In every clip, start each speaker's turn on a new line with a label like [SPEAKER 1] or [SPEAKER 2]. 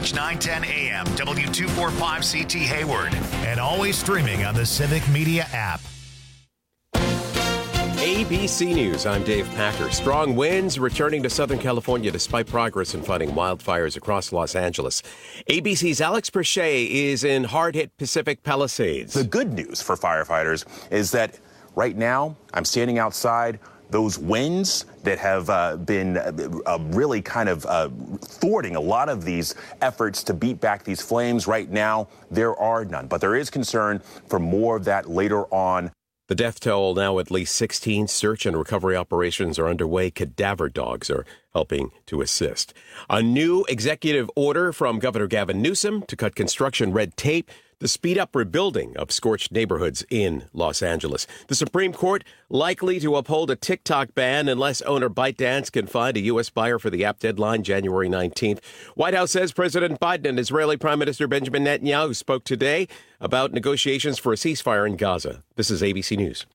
[SPEAKER 1] KDTH 910 AM, W245CT Hayward, and always streaming on the Civic Media app.
[SPEAKER 2] ABC News, I'm Dave Packer. Strong winds returning to Southern California despite progress in fighting wildfires across Los Angeles. ABC's Alex Perche is in hard-hit Pacific Palisades.
[SPEAKER 3] The good news for firefighters is that right now I'm standing outside. Those winds that have been really kind of thwarting a lot of these efforts to beat back these flames right now, there are none. But there is concern for more of that later on.
[SPEAKER 2] The death toll now at least 16. Search and recovery operations are underway. Cadaver dogs are helping to assist. A new executive order from Governor Gavin Newsom to cut construction red tape to speed up rebuilding of scorched neighborhoods in Los Angeles. The Supreme Court likely to uphold a TikTok ban unless owner ByteDance can find a U.S. buyer for the app. Deadline January 19th. White House says President Biden and Israeli Prime Minister Benjamin Netanyahu spoke today about negotiations for a ceasefire in Gaza. This is ABC News.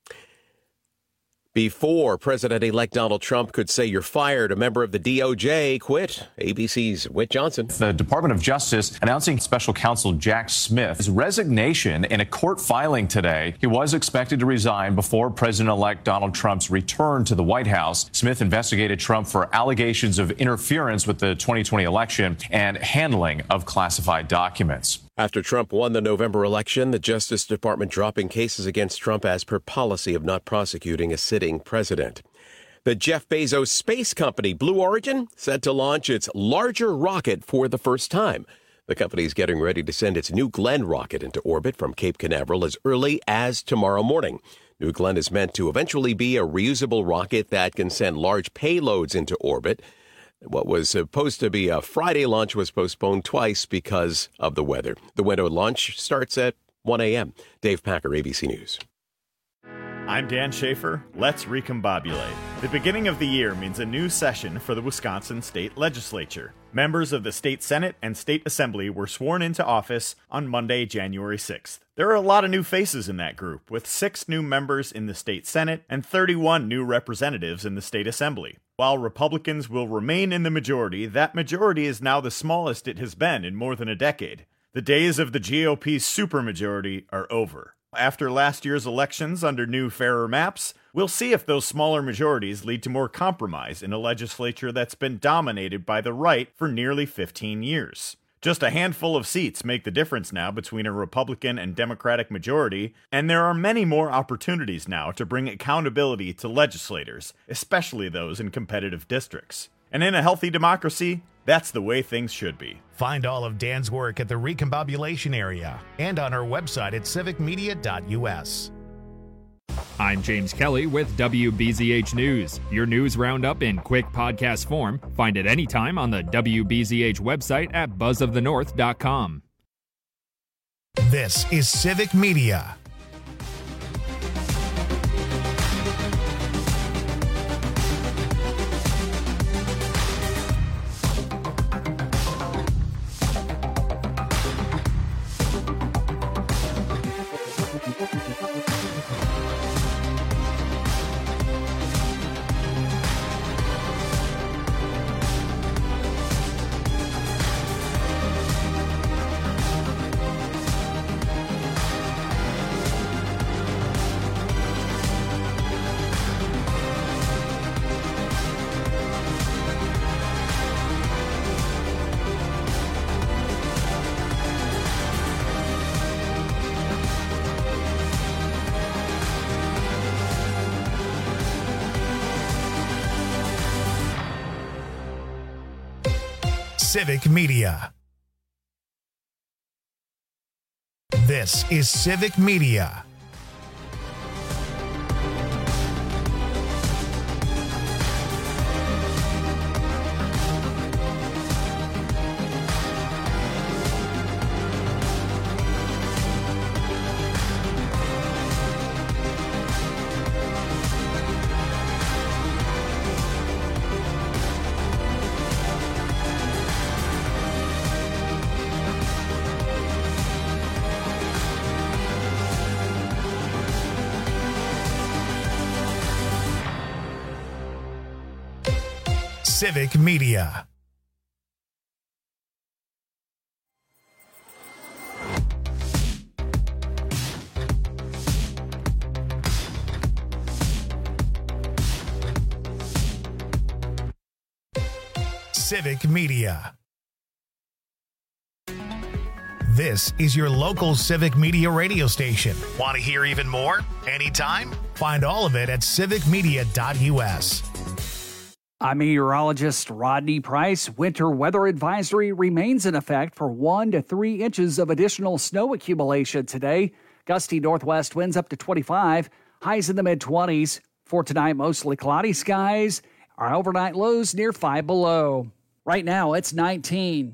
[SPEAKER 2] Before President-elect Donald Trump could say you're fired, a member of the DOJ quit. ABC's Whit Johnson.
[SPEAKER 4] The Department of Justice announcing special counsel Jack Smith's resignation in a court filing today. He was expected to resign before President-elect Donald Trump's return to the White House. Smith investigated Trump for allegations of interference with the 2020 election and handling of classified documents.
[SPEAKER 2] After Trump won the November election, the Justice Department dropping cases against Trump as per policy of not prosecuting a sitting president. The Jeff Bezos space company Blue Origin set to launch its larger rocket for the first time. The company is getting ready to send its New Glenn rocket into orbit from Cape Canaveral as early as tomorrow morning. New Glenn is meant to eventually be a reusable rocket that can send large payloads into orbit. What was supposed to be a Friday launch was postponed twice because of the weather. The window launch starts at 1 a.m. Dave Packer, ABC News.
[SPEAKER 5] I'm Dan Schaefer. Let's recombobulate. The beginning of the year means a new session for the Wisconsin State Legislature. Members of the State Senate and State Assembly were sworn into office on Monday, January 6th. There are a lot of new faces in that group, with 6 new members in the State Senate and 31 new representatives in the State Assembly. While Republicans will remain in the majority, that majority is now the smallest it has been in more than a decade. The days of the GOP's supermajority are over. After last year's elections under new, fairer maps, we'll see if those smaller majorities lead to more compromise in a legislature that's been dominated by the right for nearly 15 years. Just a handful of seats make the difference now between a Republican and Democratic majority, and there are many more opportunities now to bring accountability to legislators, especially those in competitive districts. And in a healthy democracy, that's the way things should be.
[SPEAKER 1] Find all of Dan's work at the Recombobulation Area and on our website at civicmedia.us.
[SPEAKER 6] I'm James Kelly with WBZH News. Your news roundup in quick podcast form. Find it anytime on the WBZH website at buzzofthenorth.com.
[SPEAKER 1] This is Civic Media. Civic Media. This is Civic Media. Civic Media. Civic Media. This is your local Civic Media radio station. Want to hear even more? Anytime? Find all of it at civicmedia.us.
[SPEAKER 7] I'm meteorologist Rodney Price. Winter weather advisory remains in effect for 1 to 3 inches of additional snow accumulation today. Gusty northwest winds up to 25, highs in the mid-20s. For tonight, mostly cloudy skies. Our overnight lows near 5 below. Right now, it's 19.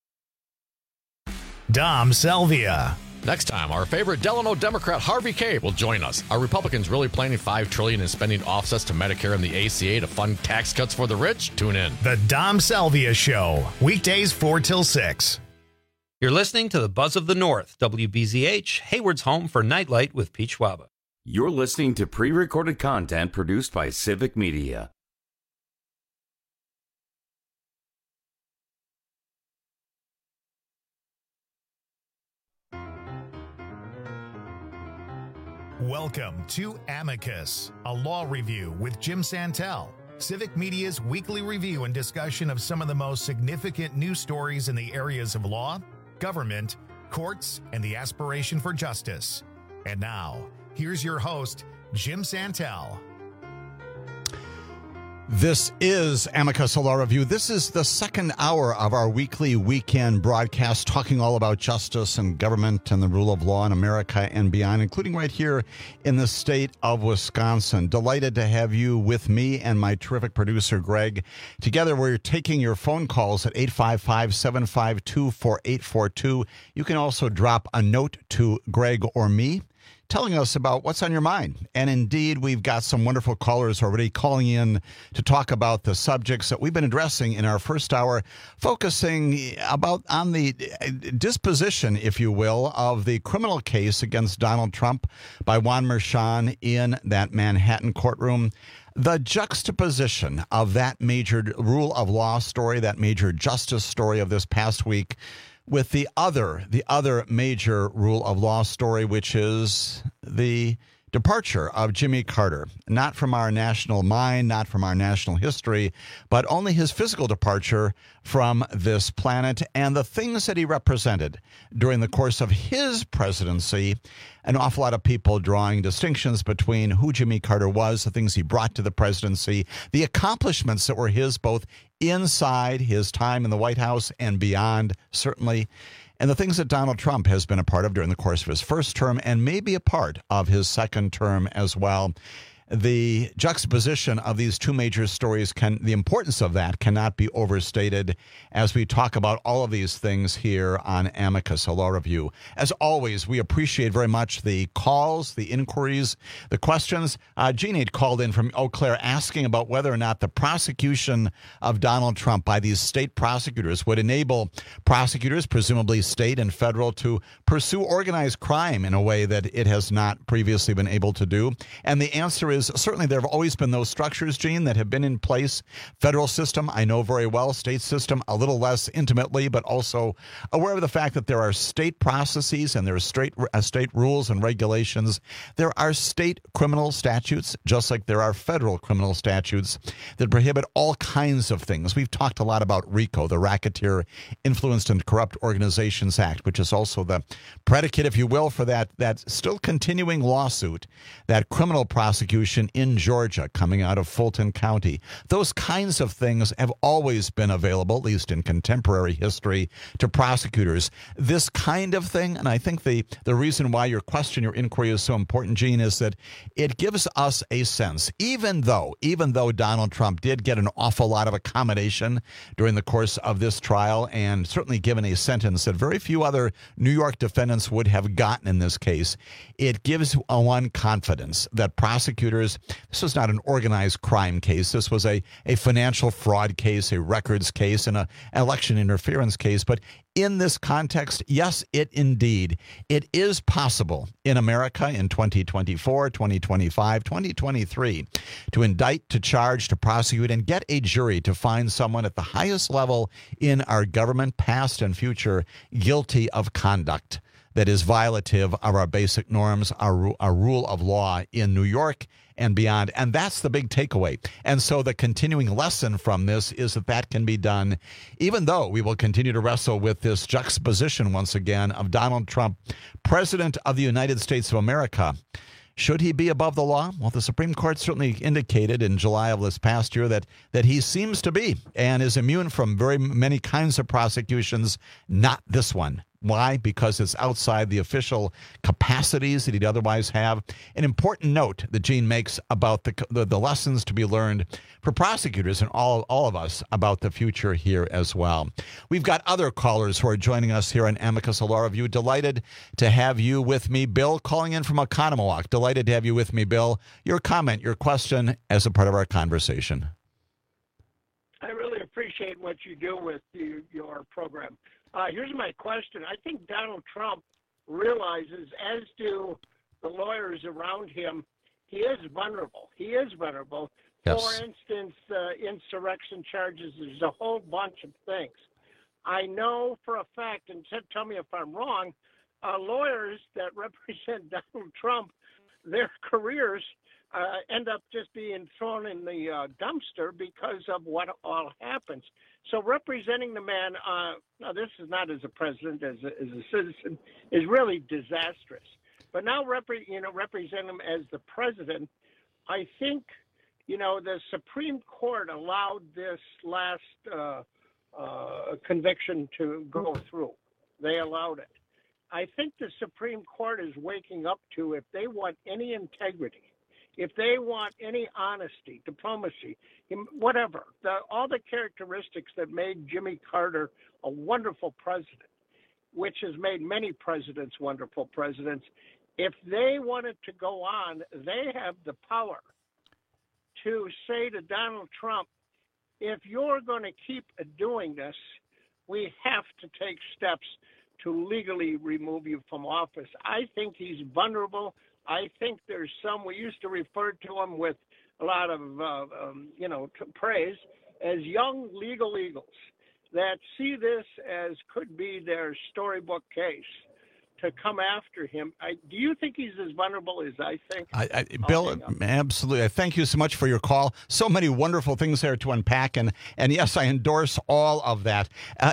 [SPEAKER 1] Dom Selvia.
[SPEAKER 8] Next time, our favorite Delano Democrat Harvey Kaye will join us. Are Republicans really planning $5 trillion in spending offsets to Medicare and the ACA to fund tax cuts for the rich? Tune in.
[SPEAKER 1] The Dom Selvia Show, weekdays 4 till 6.
[SPEAKER 9] You're listening to the Buzz of the North, WBZH, Hayward's home for Nightlight with Pete Schwaba.
[SPEAKER 10] You're listening to pre-recorded content produced by Civic Media.
[SPEAKER 1] Welcome to Amicus, a law review with Jim Santel, Civic Media's weekly review and discussion of some of the most significant news stories in the areas of law, government, courts, and the aspiration for justice. And now, here's your host, Jim Santel.
[SPEAKER 11] This is Amicus Law Review. This is the second hour of our weekly weekend broadcast talking all about justice and government and the rule of law in America and beyond, including right here in the state of Wisconsin. Delighted to have you with me and my terrific producer, Greg. Together, we're taking your phone calls at 855-752-4842. You can also drop a note to Greg or me, telling us about what's on your mind. And indeed, we've got some wonderful callers already calling in to talk about the subjects that we've been addressing in our first hour, focusing on the disposition, if you will, of the criminal case against Donald Trump by Juan Merchan in that Manhattan courtroom. The juxtaposition of that major rule of law story, that major justice story of this past week, with the other major rule of law story, which is the departure of Jimmy Carter, not from our national mind, not from our national history, but only his physical departure from this planet and the things that he represented during the course of his presidency. An awful lot of people drawing distinctions between who Jimmy Carter was, the things he brought to the presidency, the accomplishments that were his both inside his time in the White House and beyond, certainly, and the things that Donald Trump has been a part of during the course of his first term and maybe a part of his second term as well. The juxtaposition of these two major stories, the importance of that cannot be overstated as we talk about all of these things here on Amicus, a law review. As always, we appreciate very much the calls, the inquiries, the questions. Jeannie had called in from Eau Claire asking about whether or not the prosecution of Donald Trump by these state prosecutors would enable prosecutors, presumably state and federal, to pursue organized crime in a way that it has not previously been able to do. And the answer is certainly there have always been those structures, Gene, that have been in place. Federal system, I know very well. State system, a little less intimately, but also aware of the fact that there are state processes and there are state rules and regulations. There are state criminal statutes, just like there are federal criminal statutes that prohibit all kinds of things. We've talked a lot about RICO, the Racketeer Influenced and Corrupt Organizations Act, which is also the predicate, if you will, for that still continuing lawsuit, that criminal prosecution in Georgia coming out of Fulton County. Those kinds of things have always been available, at least in contemporary history, to prosecutors. This kind of thing, and I think the reason why your question, your inquiry is so important, Gene, is that it gives us a sense, even though Donald Trump did get an awful lot of accommodation during the course of this trial and certainly given a sentence that very few other New York defendants would have gotten in this case, it gives one confidence that prosecutors, this was not an organized crime case. This was a financial fraud case, a records case, and an election interference case. But in this context, yes, it is possible in America in 2024, 2025, 2023 to indict, to charge, to prosecute, and get a jury to find someone at the highest level in our government, past and future, guilty of conduct that is violative of our basic norms, our rule of law in New York and beyond. And that's the big takeaway. And so the continuing lesson from this is that can be done, even though we will continue to wrestle with this juxtaposition once again of Donald Trump, President of the United States of America. Should he be above the law? Well, the Supreme Court certainly indicated in July of this past year that he seems to be and is immune from very many kinds of prosecutions, not this one. Why? Because it's outside the official capacities that he'd otherwise have. An important note that Gene makes about the lessons to be learned for prosecutors and all of us about the future here as well. We've got other callers who are joining us here on Amicus Law Review. Delighted to have you with me. Bill, calling in from Oconomowoc. Delighted to have you with me, Bill. Your comment, your question as a part of our conversation.
[SPEAKER 12] I really appreciate what you do with your program. Here's my question. I think Donald Trump realizes, as do the lawyers around him, he is vulnerable. He is vulnerable. Yes. For instance, insurrection charges. There's a whole bunch of things. I know for a fact, and tell me if I'm wrong, lawyers that represent Donald Trump, their careers end up just being thrown in the dumpster because of what all happens. So representing the man, now this is not as a president, as a citizen, is really disastrous. But now represent him as the president, I think, the Supreme Court allowed this last conviction to go through. They allowed it. I think the Supreme Court is waking up to, if they want any integrity, if they want any honesty, diplomacy, whatever, all the characteristics that made Jimmy Carter a wonderful president, which has made many presidents wonderful presidents, if they want it to go on, they have the power to say to Donald Trump, if you're going to keep doing this, we have to take steps to legally remove you from office. I think he's vulnerable. I think there's we used to refer to him with a lot of, praise as young legal eagles that see this as could be their storybook case to come after him. Do you think he's as vulnerable as I think?
[SPEAKER 11] Bill, absolutely. Thank you so much for your call. So many wonderful things there to unpack, and yes, I endorse all of that.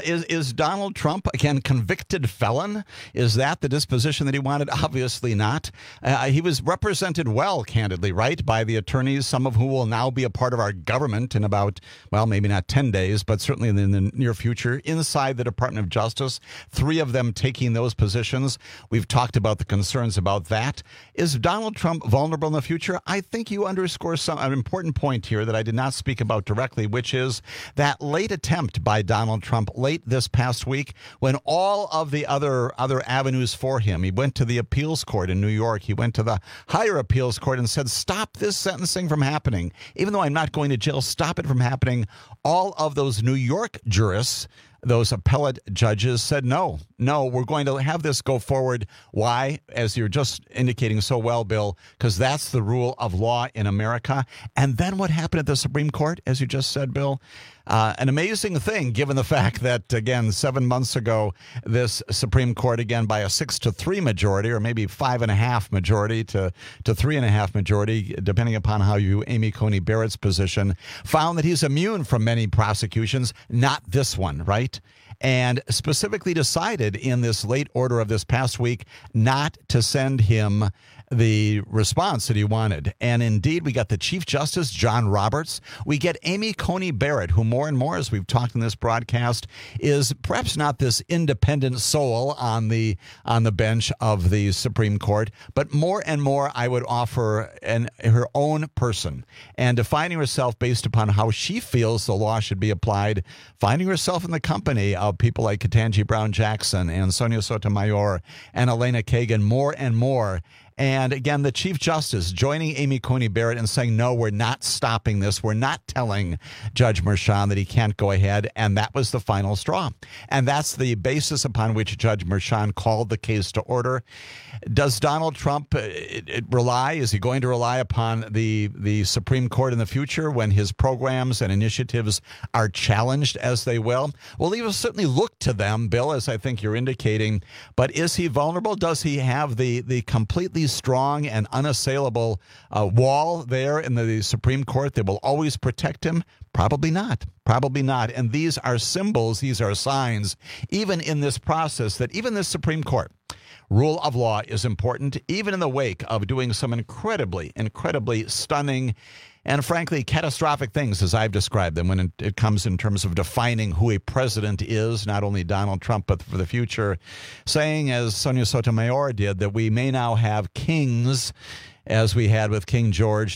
[SPEAKER 11] Is Donald Trump, again, convicted felon? Is that the disposition that he wanted? Obviously not. He was represented well, candidly, right, by the attorneys, some of who will now be a part of our government in about, well, maybe not 10 days, but certainly in the near future, inside the Department of Justice, 3 of them taking those positions. We've talked about the concerns about that. Is Donald Trump vulnerable in the future? I think you underscore an important point here that I did not speak about directly, which is that late attempt by Donald Trump late this past week when all of the other avenues for him, he went to the appeals court in New York, he went to the higher appeals court and said, stop this sentencing from happening. Even though I'm not going to jail, stop it from happening. All of those New York jurists, those appellate judges said, no, we're going to have this go forward. Why? As you're just indicating so well, Bill, because that's the rule of law in America. And then what happened at the Supreme Court, as you just said, Bill? An amazing thing, given the fact that, again, 7 months ago, this Supreme Court, again, by a 6-3 majority, or maybe 5.5 majority to 3.5 majority, depending upon how you Amy Coney Barrett's position, found that he's immune from many prosecutions, not this one, right? And specifically decided in this late order of this past week not to send him the response that he wanted. And indeed, we got the Chief Justice, John Roberts. We get Amy Coney Barrett, who more and more, as we've talked in this broadcast, is perhaps not this independent soul on the bench of the Supreme Court, but more and more, I would offer her own person, and defining herself based upon how she feels the law should be applied, finding herself in the company of people like Ketanji Brown Jackson and Sonia Sotomayor and Elena Kagan more and more. And again, the Chief Justice joining Amy Coney Barrett and saying, no, we're not stopping this. We're not telling Judge Merchan that he can't go ahead. And that was the final straw. And that's the basis upon which Judge Merchan called the case to order. Does Donald Trump rely? Is he going to rely upon the Supreme Court in the future when his programs and initiatives are challenged as they will? Well, he will certainly look to them, Bill, as I think you're indicating. But is he vulnerable? Does he have the completely strong and unassailable wall there in the Supreme Court that will always protect him? Probably not. Probably not. And these are symbols, these are signs, even in this process, that even the Supreme Court, rule of law is important, even in the wake of doing some incredibly stunning and frankly catastrophic things, as I've described them, when it comes in terms of defining who a president is, not only Donald Trump, but for the future, saying, as Sonia Sotomayor did, that we may now have kings as we had with King George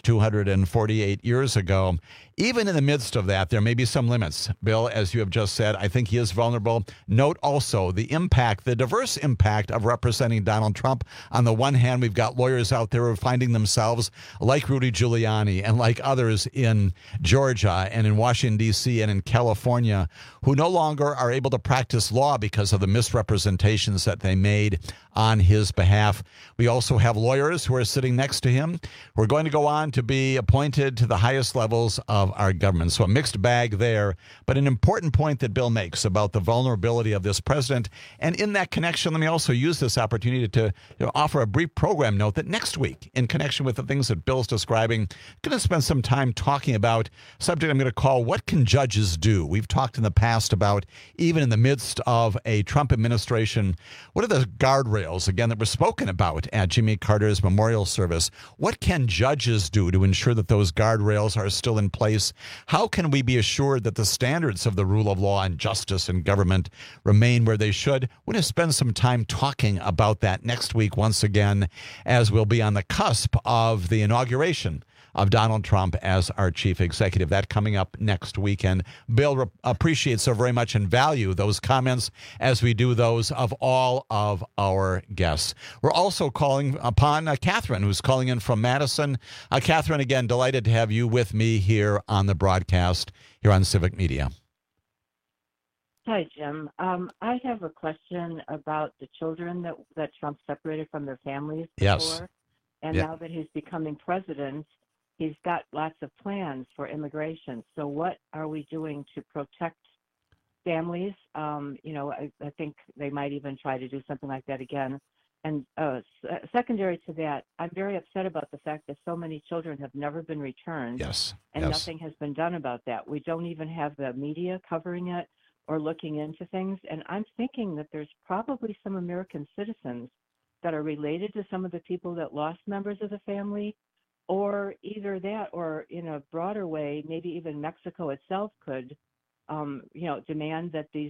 [SPEAKER 11] 248 years ago. Even in the midst of that, there may be some limits. Bill, as you have just said, I think he is vulnerable. Note also the impact, the diverse impact of representing Donald Trump. On the one hand, we've got lawyers out there who are finding themselves, like Rudy Giuliani and like others in Georgia and in Washington, D.C. and in California, who no longer are able to practice law because of the misrepresentations that they made on his behalf. We also have lawyers who are sitting next to him. We're going to go on to be appointed to the highest levels of our government. So a mixed bag there, but an important point that Bill makes about the vulnerability of this president. And in that connection, let me also use this opportunity to offer a brief program note that next week, in connection with the things that Bill's describing, I'm going to spend some time talking about a subject I'm going to call What Can Judges Do? We've talked in the past about, even in the midst of a Trump administration, what are the guardrails, again, that were spoken about at Jimmy Carter's memorial service? What can judges do to ensure that those guardrails are still in place? How can we be assured that the standards of the rule of law and justice and government remain where they should? We're going to spend some time talking about that next week once again, as we'll be on the cusp of the inauguration of Donald Trump as our chief executive. That coming up next weekend. Bill appreciates so very much and value those comments, as we do those of all of our guests. We're also calling upon Catherine, who's calling in from Madison. Catherine, again, delighted to have you with me here on the broadcast here on Civic Media.
[SPEAKER 13] Hi, Jim. I have a question about the children that Trump separated from their families before.
[SPEAKER 11] Yes.
[SPEAKER 13] And now that he's becoming president, he's got lots of plans for immigration. So what are we doing to protect families? I think they might even try to do something like that again. And secondary to that, I'm very upset about the fact that so many children have never been returned.
[SPEAKER 11] Yes.
[SPEAKER 13] And nothing has been done about that. We don't even have the media covering it or looking into things. And I'm thinking that there's probably some American citizens that are related to some of the people that lost members of the family, or either that, or in a broader way, maybe even Mexico itself could, demand that these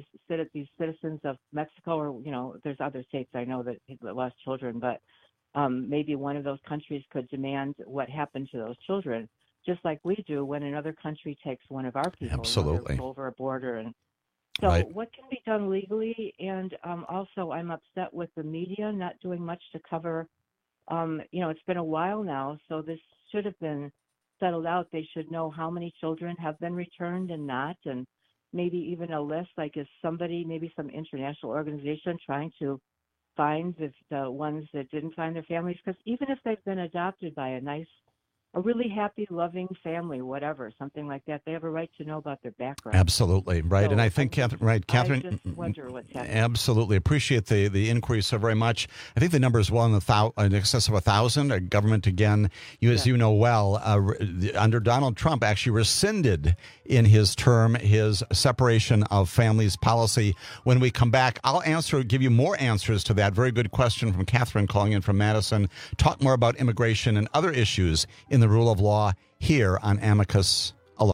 [SPEAKER 13] citizens of Mexico, or there's other states I know that lost children, but maybe one of those countries could demand what happened to those children, just like we do when another country takes one of our people over a border. And so, what can be done legally? And also, I'm upset with the media not doing much to cover. It's been a while now, so this should have been settled out. They should know how many children have been returned and not, and maybe even a list, like is somebody, maybe some international organization trying to find the ones that didn't find their families, because even if they've been adopted by a really happy, loving family, whatever, something like that, they have a right to know about their background.
[SPEAKER 11] Absolutely, right. So, and I think, Catherine,
[SPEAKER 13] I just wonder what's happening.
[SPEAKER 11] Absolutely. Appreciate the inquiry so very much. I think the number is in excess of 1,000. Government, again, as you know well, under Donald Trump, actually rescinded in his term his separation of families policy. When we come back, I'll give you more answers to that. Very good question from Catherine calling in from Madison. Talk more about immigration and other issues in the rule of law here on Amicus Alone.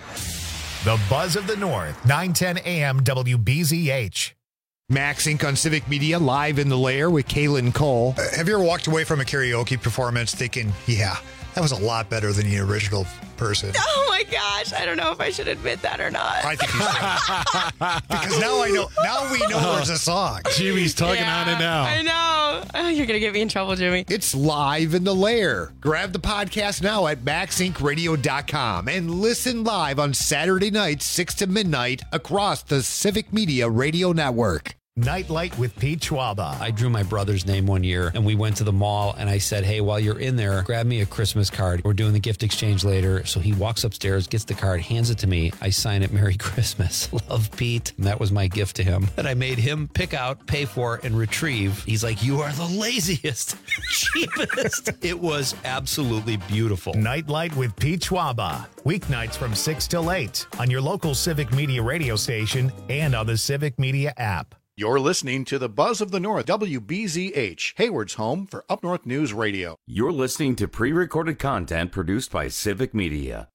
[SPEAKER 1] The Buzz of the North, 910 AM WBZH.
[SPEAKER 14] Max Inc. on Civic Media, live in the lair with Kaylin Cole.
[SPEAKER 15] Have you ever walked away from a karaoke performance thinking, yeah,
[SPEAKER 14] That was a lot better than the original person.
[SPEAKER 15] Oh my gosh, I don't know if I should admit that or not.
[SPEAKER 14] I think you should. Because now I know. Now we know there's a song.
[SPEAKER 8] Jimmy's tugging on it now.
[SPEAKER 15] I know. Oh, you're going to get me in trouble, Jimmy.
[SPEAKER 14] It's live in the lair. Grab the podcast now at MaxIncRadio.com and listen live on Saturday nights, 6 to midnight, across the Civic Media Radio Network.
[SPEAKER 1] Nightlight with Pete Schwaba.
[SPEAKER 9] I drew my brother's name one year, and we went to the mall, and I said, hey, while you're in there, grab me a Christmas card. We're doing the gift exchange later. So he walks upstairs, gets the card, hands it to me. I sign it, Merry Christmas. Love, Pete. And that was my gift to him that I made him pick out, pay for, and retrieve. He's like, you are the laziest, cheapest. It was absolutely beautiful.
[SPEAKER 1] Nightlight with Pete Schwaba. Weeknights from 6 till 8 on your local Civic Media radio station and on the Civic Media app.
[SPEAKER 16] You're listening to the Buzz of the North, WBZH, Hayward's home for Up North News Radio.
[SPEAKER 10] You're listening to pre-recorded content produced by Civic Media.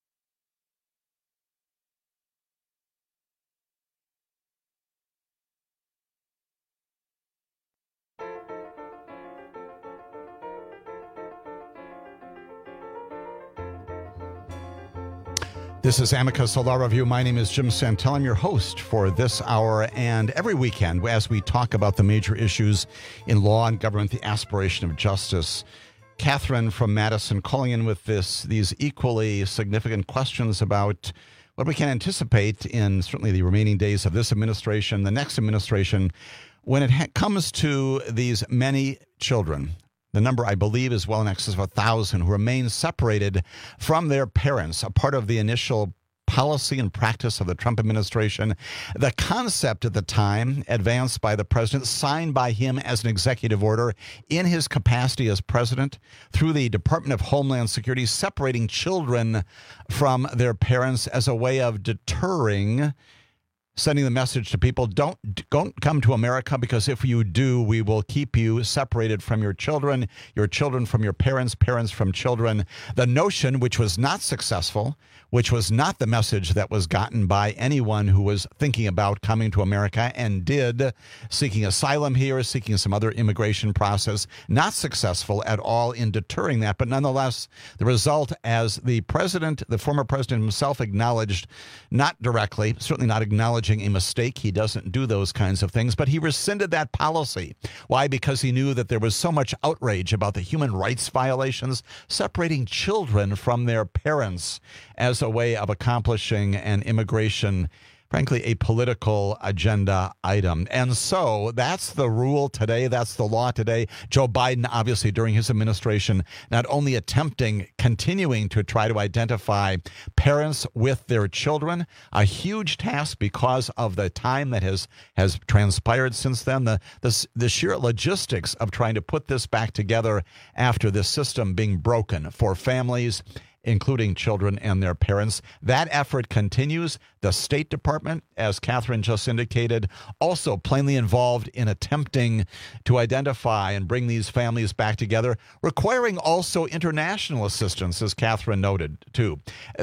[SPEAKER 11] This is Amicus Law Review. My name is Jim Santel. I'm your host for this hour and every weekend as we talk about the major issues in law and government, the aspiration of justice. Catherine from Madison calling in with these equally significant questions about what we can anticipate in certainly the remaining days of this administration, the next administration, when it comes to these many children. The number, I believe, is well in excess of 1,000 who remain separated from their parents, a part of the initial policy and practice of the Trump administration. The concept at the time, advanced by the president, signed by him as an executive order in his capacity as president through the Department of Homeland Security, separating children from their parents as a way of deterring, sending the message to people, don't come to America, because if you do, we will keep you separated from your children from your parents, parents from children. The notion, which was not successful, which was not the message that was gotten by anyone who was thinking about coming to America and seeking asylum here, seeking some other immigration process, not successful at all in deterring that. But nonetheless, the result, as the former president himself acknowledged, not directly, certainly not acknowledging a mistake. He doesn't do those kinds of things, but he rescinded that policy. Why? Because he knew that there was so much outrage about the human rights violations, separating children from their parents as a way of accomplishing an immigration, frankly, a political agenda item. And so that's the rule today. That's the law today. Joe Biden, obviously, during his administration, not only continuing to try to identify parents with their children, a huge task because of the time that has transpired since then, the sheer logistics of trying to put this back together after this system being broken for families, including children and their parents. That effort continues. The State Department, as Catherine just indicated, also plainly involved in attempting to identify and bring these families back together, requiring also international assistance, as Catherine noted, too.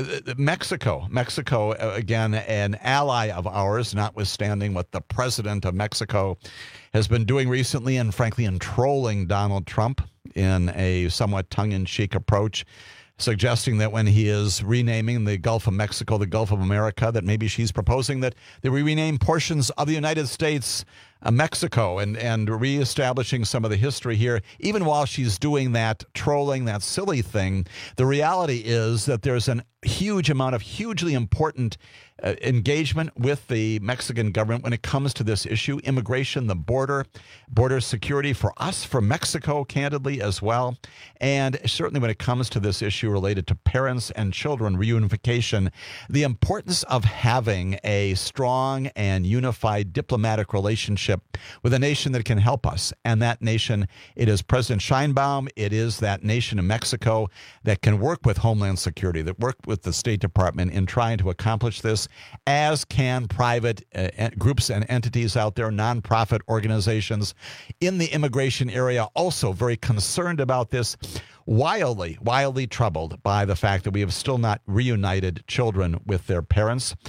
[SPEAKER 11] Mexico, again, an ally of ours, notwithstanding what the president of Mexico has been doing recently and, frankly, in trolling Donald Trump in a somewhat tongue-in-cheek approach, suggesting that when he is renaming the Gulf of Mexico the Gulf of America, that maybe she's proposing that we rename portions of the United States Mexico and reestablishing some of the history here. Even while she's doing that trolling, that silly thing, the reality is that there's a huge amount of hugely important engagement with the Mexican government when it comes to this issue, immigration, the border security for us, for Mexico, candidly, as well. And certainly when it comes to this issue related to parents and children reunification, the importance of having a strong and unified diplomatic relationship with a nation that can help us. And that nation, it is President Sheinbaum, it is that nation in Mexico that can work with Homeland Security, that work with the State Department in trying to accomplish this, as can private groups and entities out there, nonprofit organizations in the immigration area, also very concerned about this, wildly troubled by the fact that we have still not reunited children with their parents.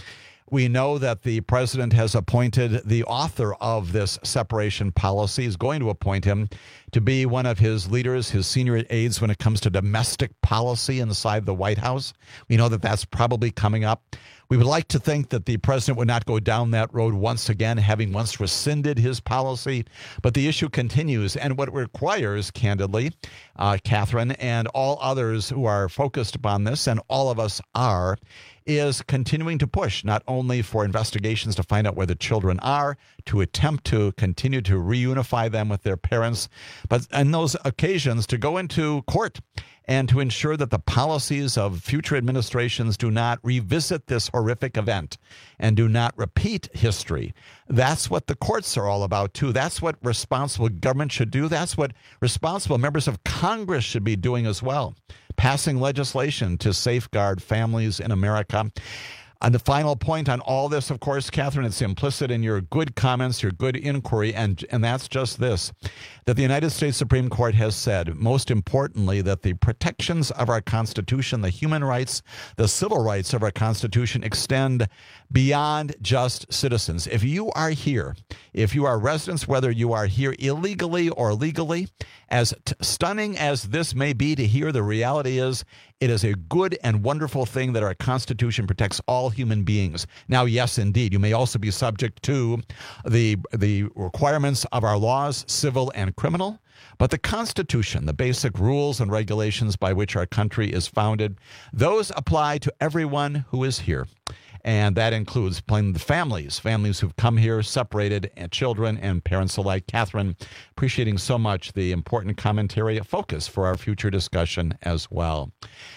[SPEAKER 11] We know that the president has appointed the author of this separation policy, is going to appoint him to be one of his leaders, his senior aides when it comes to domestic policy inside the White House. We know that that's probably coming up. We would like to think that the president would not go down that road once again, having once rescinded his policy. But the issue continues. And what it requires, candidly, Catherine, and all others who are focused upon this, and all of us are, is continuing to push not only for investigations to find out where the children are, to attempt to continue to reunify them with their parents, but on those occasions to go into court and to ensure that the policies of future administrations do not revisit this horrific event and do not repeat history. That's what the courts are all about, too. That's what responsible government should do. That's what responsible members of Congress should be doing as well, passing legislation to safeguard families in America. And the final point on all this, of course, Catherine, it's implicit in your good comments, your good inquiry, and that's just this, that the United States Supreme Court has said, most importantly, that the protections of our Constitution, the human rights, the civil rights of our Constitution extend beyond just citizens. If you are here, if you are residents, whether you are here illegally or legally, as stunning as this may be to hear, the reality is it is a good and wonderful thing that our Constitution protects all human beings. Now, yes, indeed, you may also be subject to the requirements of our laws, civil and criminal. But the Constitution, the basic rules and regulations by which our country is founded, those apply to everyone who is here. And that includes the families who've come here separated, and children and parents alike. Catherine, appreciating so much the important commentary, a focus for our future discussion as well.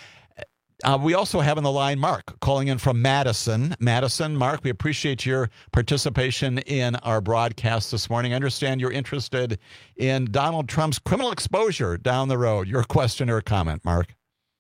[SPEAKER 11] We also have on the line Mark calling in from Madison. Madison, Mark, we appreciate your participation in our broadcast this morning. I understand you're interested in Donald Trump's criminal exposure down the road. Your question or comment, Mark?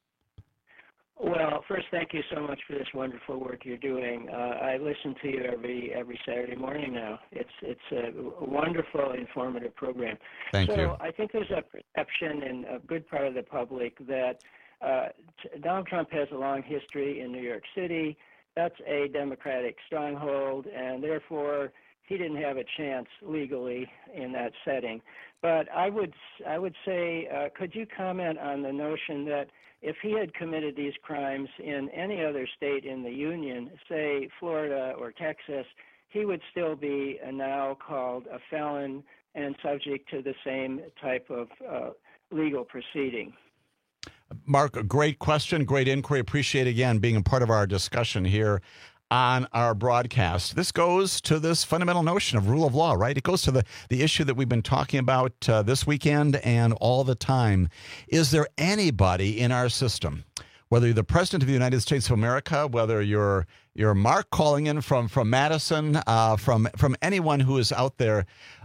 [SPEAKER 17] Well, first, thank you so much for this wonderful work you're doing. I listen to you every Saturday morning now. It's a wonderful, informative program.
[SPEAKER 11] Thank you.
[SPEAKER 17] So I think there's a perception in a good part of the public that Donald Trump has a long history in New York City. That's a Democratic stronghold, and therefore he didn't have a chance legally in that setting. But I would say, could you comment on the notion that if he had committed these crimes in any other state in the Union, say Florida or Texas, he would still be now called a felon and subject to the same type of legal proceeding?
[SPEAKER 11] Mark, a great question, great inquiry. Appreciate, again, being a part of our discussion here on our broadcast. This goes to this fundamental notion of rule of law, right? It goes to the issue that we've been talking about this weekend and all the time. Is there anybody in our system, whether you're the President of the United States of America, whether you're Mark calling in from Madison, from anyone who is out there,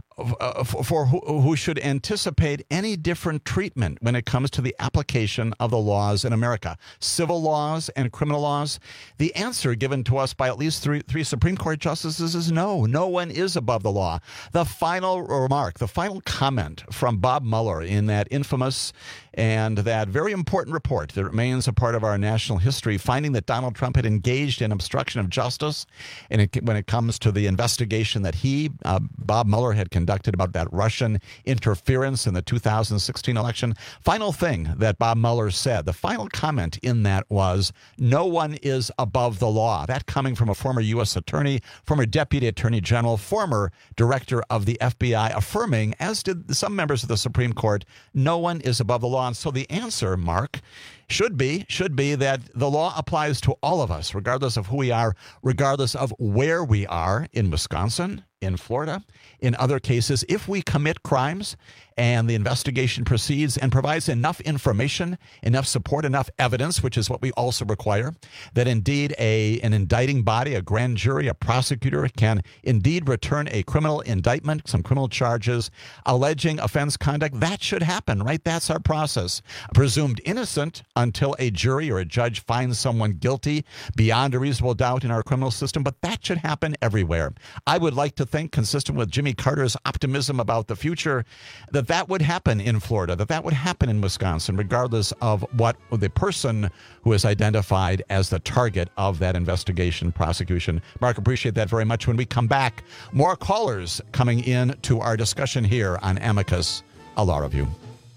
[SPEAKER 11] who should anticipate any different treatment when it comes to the application of the laws in America, civil laws and criminal laws? The answer given to us by at least three Supreme Court justices is no. No one is above the law. The final remark, the final comment from Bob Mueller in that infamous and that very important report that remains a part of our national history, finding that Donald Trump had engaged in obstruction of justice when it comes to the investigation that Bob Mueller, had conducted about that Russian interference in the 2016 election. Final thing that Bob Mueller said, the final comment in that was, no one is above the law. That coming from a former U.S. attorney, former deputy attorney general, former director of the FBI, affirming, as did some members of the Supreme Court, no one is above the law. And so the answer, Mark, should be that the law applies to all of us, regardless of who we are, regardless of where we are, in Wisconsin, in Florida, in other cases. If we commit crimes and the investigation proceeds and provides enough information, enough support, enough evidence, which is what we also require, that indeed an indicting body, a grand jury, a prosecutor can indeed return a criminal indictment, some criminal charges alleging offense conduct, that should happen, right? That's our process. Presumed innocent until a jury or a judge finds someone guilty beyond a reasonable doubt in our criminal system, but that should happen everywhere. I would like to think, consistent with Jimmy Carter's optimism about the future, that that would happen in Florida, that would happen in Wisconsin, regardless of what the person who is identified as the target of that investigation, prosecution. Mark, appreciate that very much. When we come back, more callers coming in to our discussion here on Amicus, a Law Review.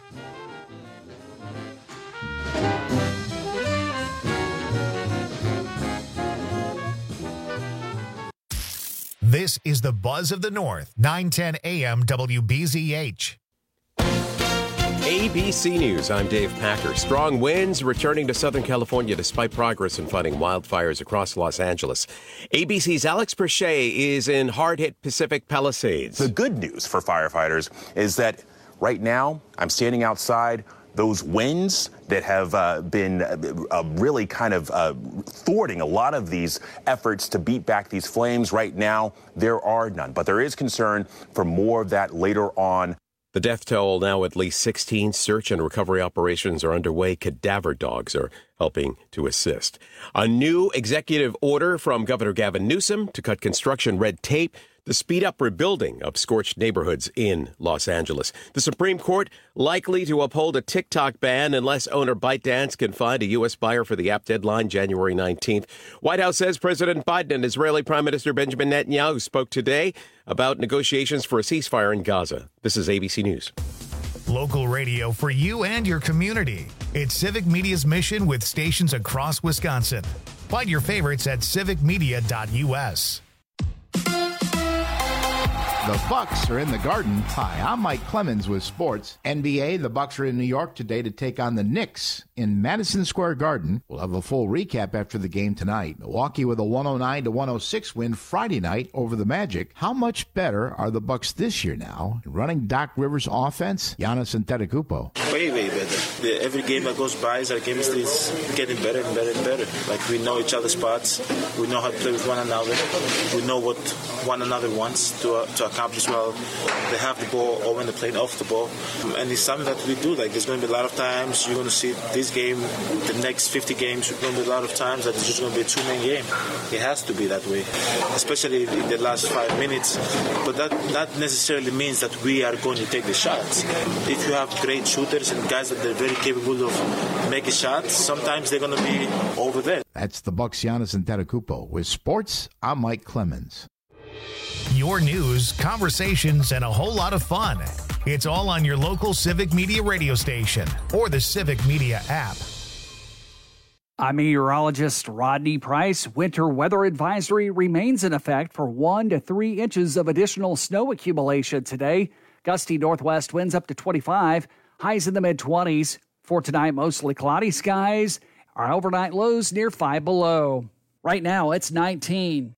[SPEAKER 1] This is the Buzz of the North, 910 AM WBZH.
[SPEAKER 2] ABC News, I'm Dave Packer. Strong winds returning to Southern California despite progress in fighting wildfires across Los Angeles. ABC's Alex Perche is in hard-hit Pacific Palisades.
[SPEAKER 3] The good news for firefighters is that right now I'm standing outside. Those winds that have been really kind of thwarting a lot of these efforts to beat back these flames right now, there are none. But there is concern for more of that later on.
[SPEAKER 2] The death toll now at least 16. Search and recovery operations are underway. Cadaver dogs are helping to assist. A new executive order from Governor Gavin Newsom to cut construction red tape to speed up rebuilding of scorched neighborhoods in Los Angeles. The Supreme Court likely to uphold a TikTok ban unless owner ByteDance can find a U.S. buyer for the app. Deadline January 19th. White House says President Biden and Israeli Prime Minister Benjamin Netanyahu spoke today about negotiations for a ceasefire in Gaza. This is ABC News.
[SPEAKER 1] Local radio for you and your community. It's Civic Media's mission with stations across Wisconsin. Find your favorites at civicmedia.us.
[SPEAKER 18] The Bucks are in the Garden. Hi, I'm Mike Clemens with sports. NBA, the Bucks are in New York today to take on the Knicks in Madison Square Garden. We'll have a full recap after the game tonight. Milwaukee with a 109-106 win Friday night over the Magic. How much better are the Bucks this year now? Running Doc Rivers' offense, Giannis Antetokounmpo.
[SPEAKER 19] Way better. Every game that goes by, our chemistry is getting better and better and better. Like, we know each other's spots. We know how to play with one another. We know what one another wants to accomplish well. They have the ball or when they're playing off the ball. And it's something that we do. Like, there's going to be a lot of times you're going to see this game, the next 50 games, there's going to be a lot of times that it's just going to be a two-man game. It has to be that way, especially in the last 5 minutes. But that not necessarily means that we are going to take the shots. If you have great shooters and guys that they're very capable of making shots, sometimes they're going to be over there.
[SPEAKER 18] That's the Bucks' Giannis Antetokounmpo. With sports, I'm Mike Clemens.
[SPEAKER 1] Your news, conversations, and a whole lot of fun. It's all on your local Civic Media radio station or the Civic Media app.
[SPEAKER 7] I'm meteorologist Rodney Price. Winter weather advisory remains in effect for 1 to 3 inches of additional snow accumulation today. Gusty northwest winds up to 25, highs in the mid-20s. For tonight, mostly cloudy skies. Our overnight lows near 5 below. Right now, it's 19.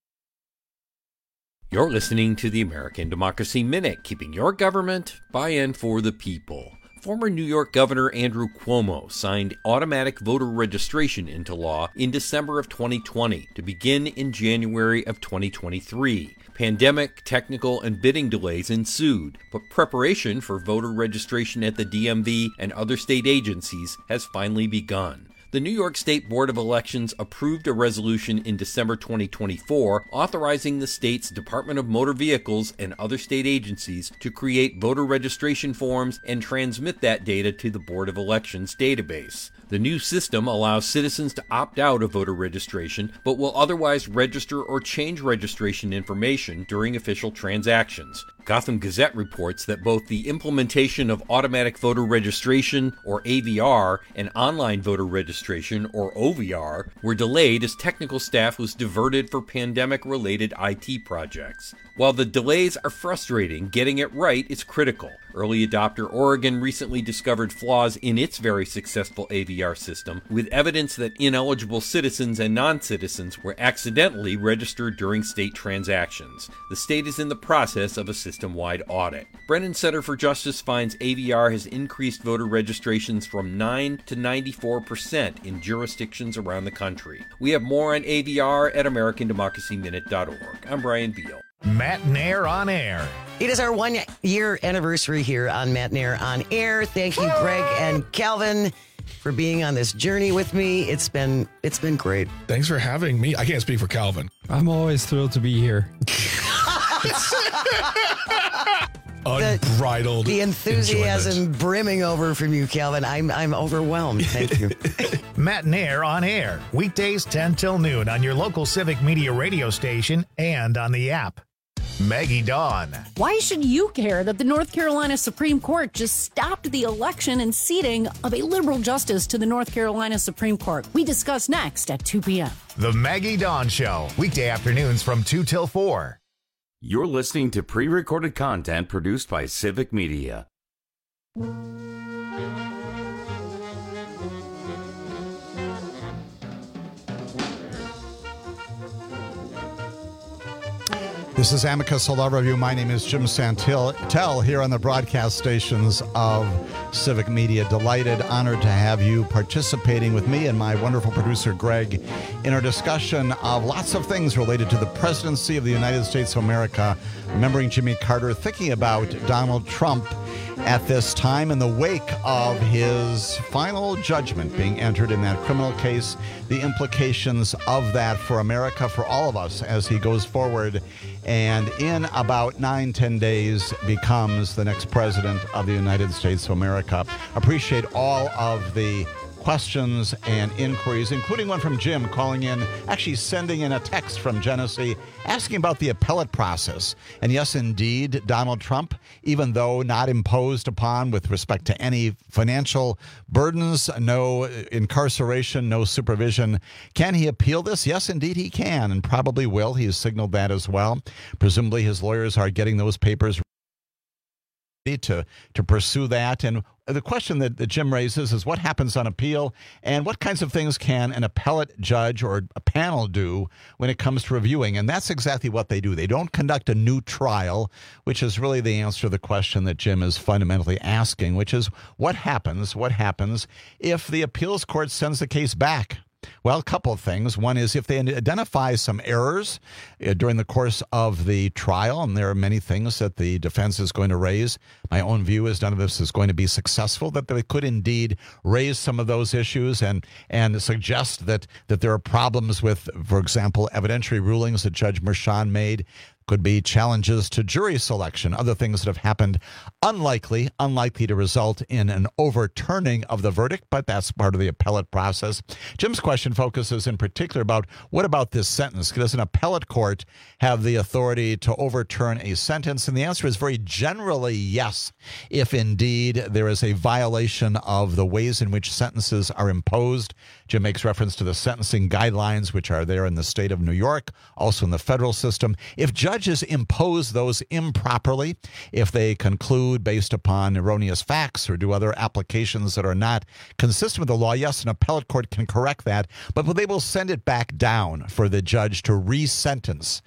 [SPEAKER 20] You're listening to the American Democracy Minute, keeping your government by and for the people. Former New York Governor Andrew Cuomo signed automatic voter registration into law in December of 2020 to begin in January of 2023. Pandemic, technical, and bidding delays ensued, but preparation for voter registration at the DMV and other state agencies has finally begun. The New York State Board of Elections approved a resolution in December 2024 authorizing the state's Department of Motor Vehicles and other state agencies to create voter registration forms and transmit that data to the Board of Elections database. The new system allows citizens to opt out of voter registration, but will otherwise register or change registration information during official transactions. Gotham Gazette reports that both the implementation of automatic voter registration, or AVR, and online voter registration, or OVR, were delayed as technical staff was diverted for pandemic-related IT projects. While the delays are frustrating, getting it right is critical. Early adopter Oregon recently discovered flaws in its very successful AVR system, with evidence that ineligible citizens and non-citizens were accidentally registered during state transactions. The state is in the process of a system-wide audit. Brennan Center for Justice finds AVR has increased voter registrations from 9 to 94% in jurisdictions around the country. We have more on AVR at AmericanDemocracyMinute.org. I'm Brian Beal.
[SPEAKER 1] Matt Nair on Air.
[SPEAKER 21] It is our 1-year anniversary here on Matt Nair on Air. Thank you, Greg and Calvin, for being on this journey with me. It's been great.
[SPEAKER 22] Thanks for having me. I can't speak for Calvin.
[SPEAKER 23] I'm always thrilled to be here.
[SPEAKER 22] unbridled
[SPEAKER 21] the enthusiasm
[SPEAKER 22] enjoyment.
[SPEAKER 21] brimming over from you, Calvin. I'm overwhelmed. Thank you.
[SPEAKER 1] Matt and Air on air, weekdays 10 till noon on your local Civic Media radio station and on the app. Maggie Dawn.
[SPEAKER 4] Why should you care that the North Carolina Supreme Court just stopped the election and seating of a liberal justice to the North Carolina Supreme Court? We discuss next at 2 p.m.
[SPEAKER 1] The Maggie Dawn Show, weekday afternoons from 2 till 4.
[SPEAKER 10] You're listening to pre-recorded content produced by Civic Media.
[SPEAKER 11] This is Amicus Law Review. My name is Jim Santel here on the broadcast stations of Civic Media. Delighted, honored to have you participating with me and my wonderful producer, Greg, in our discussion of lots of things related to the presidency of the United States of America, remembering Jimmy Carter, thinking about Donald Trump at this time in the wake of his final judgment being entered in that criminal case, the implications of that for America, for all of us as he goes forward and in about 9-10 days becomes the next president of the United States of America. Appreciate all of the questions and inquiries, including one from Jim calling in, actually sending in a text from Genesee asking about the appellate process. And yes, indeed, Donald Trump, even though not imposed upon with respect to any financial burdens, no incarceration, no supervision, can he appeal this? Yes, indeed, he can and probably will. He has signaled that as well. Presumably his lawyers are getting those papers to pursue that. And the question that Jim raises is what happens on appeal and what kinds of things can an appellate judge or a panel do when it comes to reviewing. And that's exactly what they do. They don't conduct a new trial, which is really the answer to the question that Jim is fundamentally asking, which is what happens if the appeals court sends the case back? Well, a couple of things. One is if they identify some errors during the course of the trial, and there are many things that the defense is going to raise. My own view is none of this is going to be successful, that they could indeed raise some of those issues and suggest that there are problems with, for example, evidentiary rulings that Judge Merchan made. Could be challenges to jury selection, other things that have happened, unlikely to result in an overturning of the verdict, but that's part of the appellate process. Jim's question focuses in particular about what about this sentence? Does an appellate court have the authority to overturn a sentence? And the answer is very generally yes, if indeed there is a violation of the ways in which sentences are imposed. Jim makes reference to the sentencing guidelines, which are there in the state of New York, also in the federal system. If judges impose those improperly, if they conclude based upon erroneous facts or do other applications that are not consistent with the law, yes, an appellate court can correct that, but they will send it back down for the judge to resentence.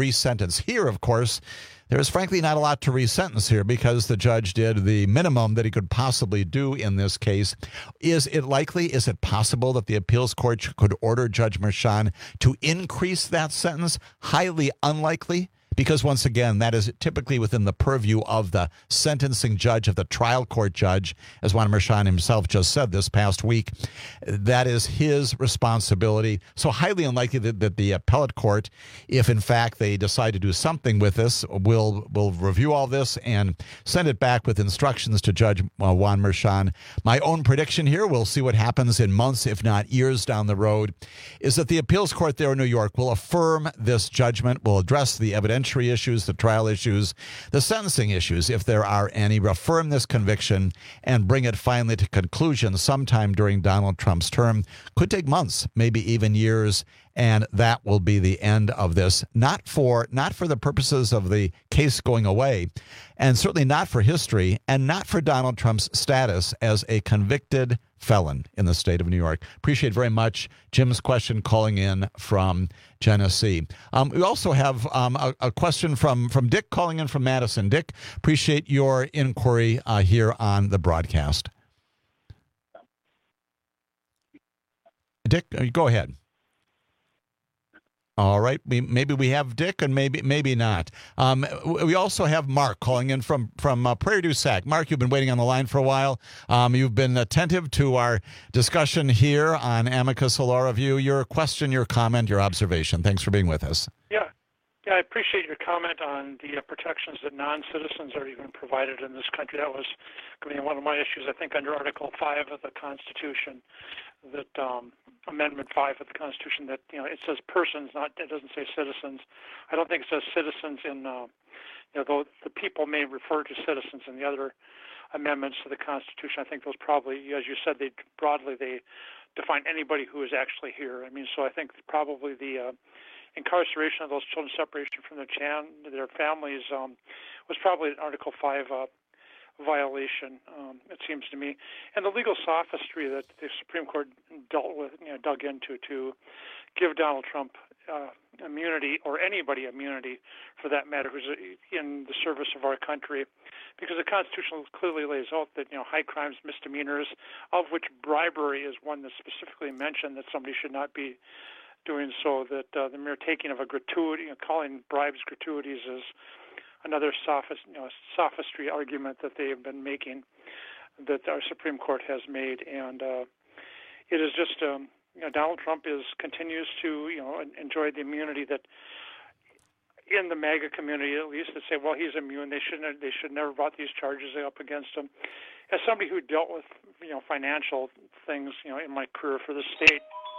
[SPEAKER 11] Here, of course, there is frankly not a lot to resentence here because the judge did the minimum that he could possibly do in this case. Is it possible that the appeals court could order Judge Merchan to increase that sentence? Highly unlikely. Because once again, that is typically within the purview of the sentencing judge, of the trial court judge, as Juan Merchan himself just said this past week. That is his responsibility. So highly unlikely that the appellate court, if in fact they decide to do something with this, will review all this and send it back with instructions to Judge Juan Merchan. My own prediction here, we'll see what happens in months, if not years down the road, is that the appeals court there in New York will affirm this judgment, will address the evidentiary issues, the trial issues, the sentencing issues, if there are any, affirm this conviction and bring it finally to conclusion sometime during Donald Trump's term. Could take months, maybe even years, and that will be the end of this. Not for the purposes of the case going away, and certainly not for history, and not for Donald Trump's status as a convicted felon in the state of New York. Appreciate very much Jim's question calling in from Genesee. We also have a question from Dick calling in from Madison. Dick, appreciate your inquiry here on the broadcast. Dick, go ahead. All right. Maybe we have Dick and maybe not. We also have Mark calling in from Prairie du Sac. Mark, you've been waiting on the line for a while. You've been attentive to our discussion here on Amicus Law Review. Your question, your comment, your observation. Thanks for being with us.
[SPEAKER 5] Yeah. Yeah, I appreciate your comment on the protections that non-citizens are even provided in this country. That was going to be one of my issues, I think, under Article 5 of the Constitution, that Amendment 5 of the Constitution, that it says persons, it doesn't say citizens. I don't think it says citizens in, though the people may refer to citizens in the other amendments to the Constitution. I think those probably, as you said, they define anybody who is actually here. I mean, so I think probably the incarceration of those children, separation from their families, was probably an Article 5 violation, it seems to me. And the legal sophistry that the Supreme Court dug into to give Donald Trump immunity, or anybody immunity for that matter, who's in the service of our country, because the Constitution clearly lays out that high crimes, misdemeanors, of which bribery is one that's specifically mentioned, that somebody should not be doing so, that the mere taking of a gratuity, calling bribes gratuities, is another sophistry argument that they have been making, that our Supreme Court has made. And it is just, Donald Trump continues to, enjoy the immunity that, in the MAGA community at least, that say, well, he's immune. They should never brought these charges up against him. As somebody who dealt with, financial things, in my career for the state,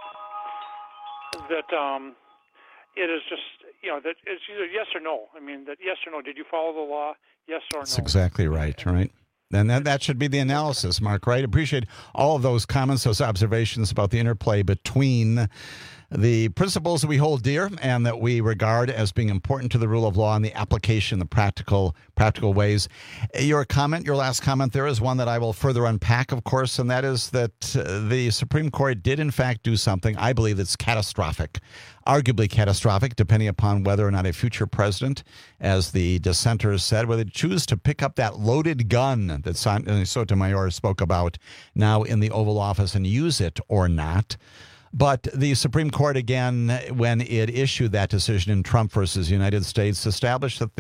[SPEAKER 5] that it is just, that it's either yes or no. I mean, that yes or no. Did you follow the law? Yes or no?
[SPEAKER 11] That's exactly right, right? And that should be the analysis, Mark, right? Appreciate all of those comments, those observations about the interplay between the principles that we hold dear and that we regard as being important to the rule of law and the application, the practical ways. Your last comment there is one that I will further unpack, of course, and that is that the Supreme Court did, in fact, do something, I believe, that's catastrophic, arguably catastrophic, depending upon whether or not a future president, as the dissenters said, whether they choose to pick up that loaded gun that Sotomayor spoke about now in the Oval Office and use it or not. But the Supreme Court, again, when it issued that decision in Trump versus United States, established that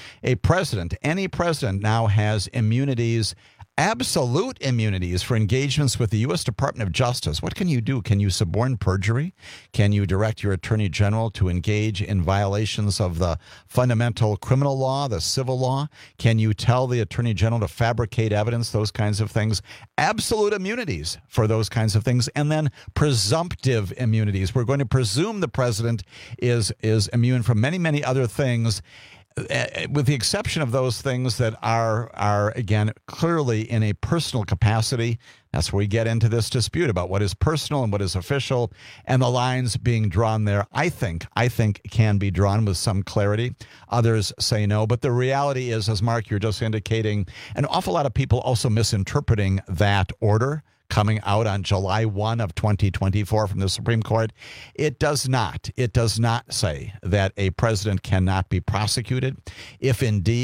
[SPEAKER 11] any president now has immunities, absolute immunities for engagements with the U.S. Department of Justice. What can you do? Can you suborn perjury? Can you direct your attorney general to engage in violations of the fundamental criminal law, the civil law? Can you tell the attorney general to fabricate evidence, those kinds of things? Absolute immunities for those kinds of things. And then presumptive immunities. We're going to presume the president is immune from many, many other things, with the exception of those things that are again, clearly in a personal capacity. That's where we get into this dispute about what is personal and what is official, and the lines being drawn there, I think can be drawn with some clarity. Others say no. But the reality is, as Mark, you're just indicating, an awful lot of people also misinterpreting that order coming out on July 1 of 2024 from the Supreme Court. It does not say that a president cannot be prosecuted. If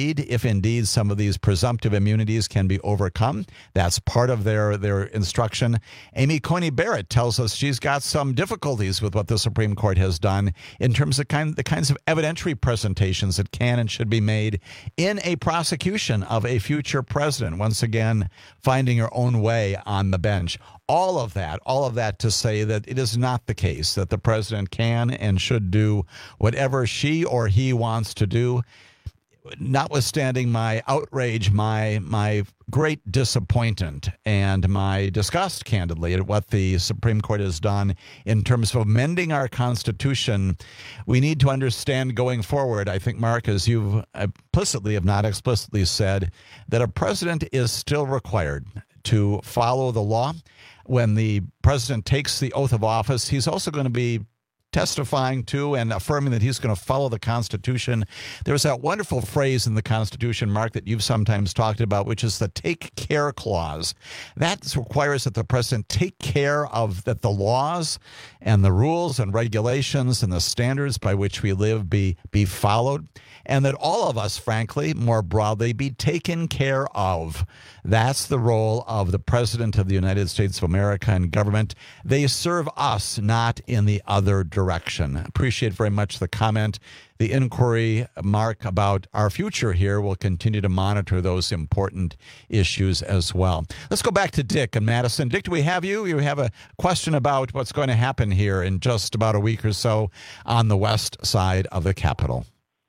[SPEAKER 11] indeed some of these presumptive immunities can be overcome, that's part of their instruction. Amy Coney Barrett tells us she's got some difficulties with what the Supreme Court has done in terms of the kinds of evidentiary presentations that can and should be made in a prosecution of a future president. Once again, finding her own way on the bench. All of that to say that it is not the case that the president can and should do whatever she or he wants to do. Notwithstanding my outrage, my great disappointment, and my disgust, candidly, at what the Supreme Court has done in terms of amending our Constitution, we need to understand going forward, I think, Mark, as you've implicitly, if not explicitly said, that a president is still required to follow the law. When the president takes the oath of office, he's also going to be testifying to and affirming that he's going to follow the Constitution. There's that wonderful phrase in the Constitution, Mark, that you've sometimes talked about, which is the take care clause. That requires that the president take care of that the laws and the rules and regulations and the standards by which we live be followed, and that all of us, frankly, more broadly, be taken care of. That's the role of the President of the United States of America and government. They serve us, not in the other direction. Appreciate very much the comment. The inquiry, Mark, about our future here. Will continue to monitor those important issues as well. Let's go back to Dick in Madison. Dick, do we have you? You have a question about what's going to happen here in just about a week or so on the west side of the Capitol.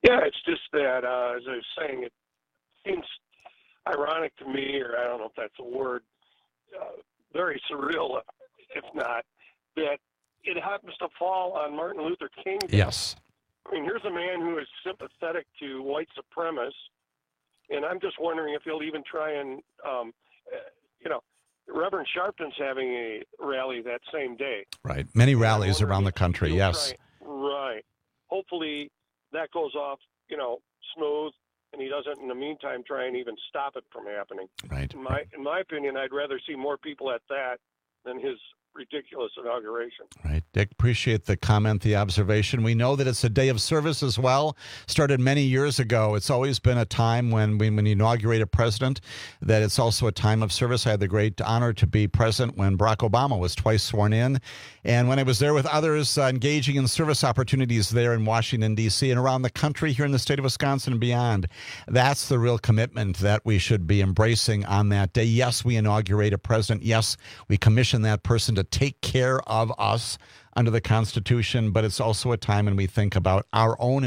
[SPEAKER 6] Yeah, it's just that, as I was saying, it seems ironic to me, or I don't know if that's a word, very surreal, if not, that it happens to fall on Martin Luther King Day.
[SPEAKER 11] Yes.
[SPEAKER 6] I mean, here's a man who is sympathetic to white supremacists, and I'm just wondering if he'll even try and, Reverend Sharpton's having a rally that same day.
[SPEAKER 11] Right. Many rallies around the country, yes.
[SPEAKER 6] Right. Hopefully that goes off, smooth, and he doesn't, in the meantime, try and even stop it from happening.
[SPEAKER 11] Right.
[SPEAKER 6] In my opinion, I'd rather see more people at that than his ridiculous inauguration.
[SPEAKER 11] Right. Dick, appreciate the comment, the observation. We know that it's a day of service as well. Started many years ago. It's always been a time when you inaugurate a president, that it's also a time of service. I had the great honor to be present when Barack Obama was twice sworn in. And when I was there with others engaging in service opportunities there in Washington, D.C. and around the country here in the state of Wisconsin and beyond, that's the real commitment that we should be embracing on that day. Yes, we inaugurate a president. Yes, we commission that person to take care of us under the Constitution, but it's also a time when we think about our own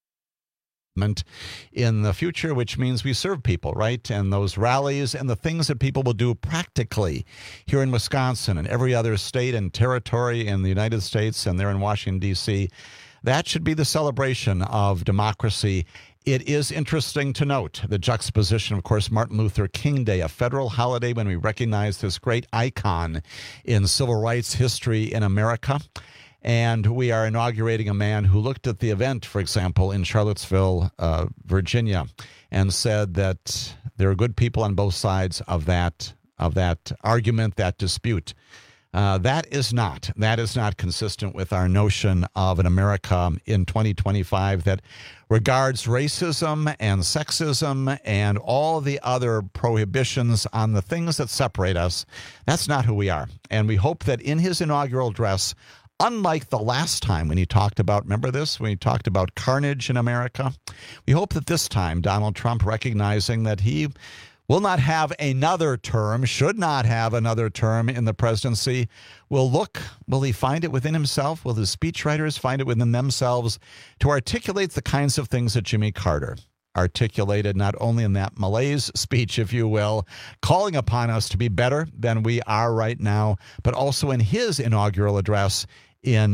[SPEAKER 11] in the future, which means we serve people, right? And those rallies and the things that people will do practically here in Wisconsin and every other state and territory in the United States and there in Washington, D.C., that should be the celebration of democracy. It is interesting to note the juxtaposition, of course, Martin Luther King Day, a federal holiday when we recognize this great icon in civil rights history in America. And we are inaugurating a man who looked at the event, for example, in Charlottesville, Virginia, and said that there are good people on both sides of that argument, that dispute. That is not consistent with our notion of an America in 2025 that regards racism and sexism and all the other prohibitions on the things that separate us. That's not who we are. And we hope that in his inaugural address, unlike the last time when he talked about, remember this, when he talked about carnage in America, we hope that this time Donald Trump, recognizing that he will not have another term, should not have another term in the presidency, will he find it within himself? Will his speechwriters find it within themselves to articulate the kinds of things that Jimmy Carter articulated, not only in that malaise speech, if you will, calling upon us to be better than we are right now, but also in his inaugural address in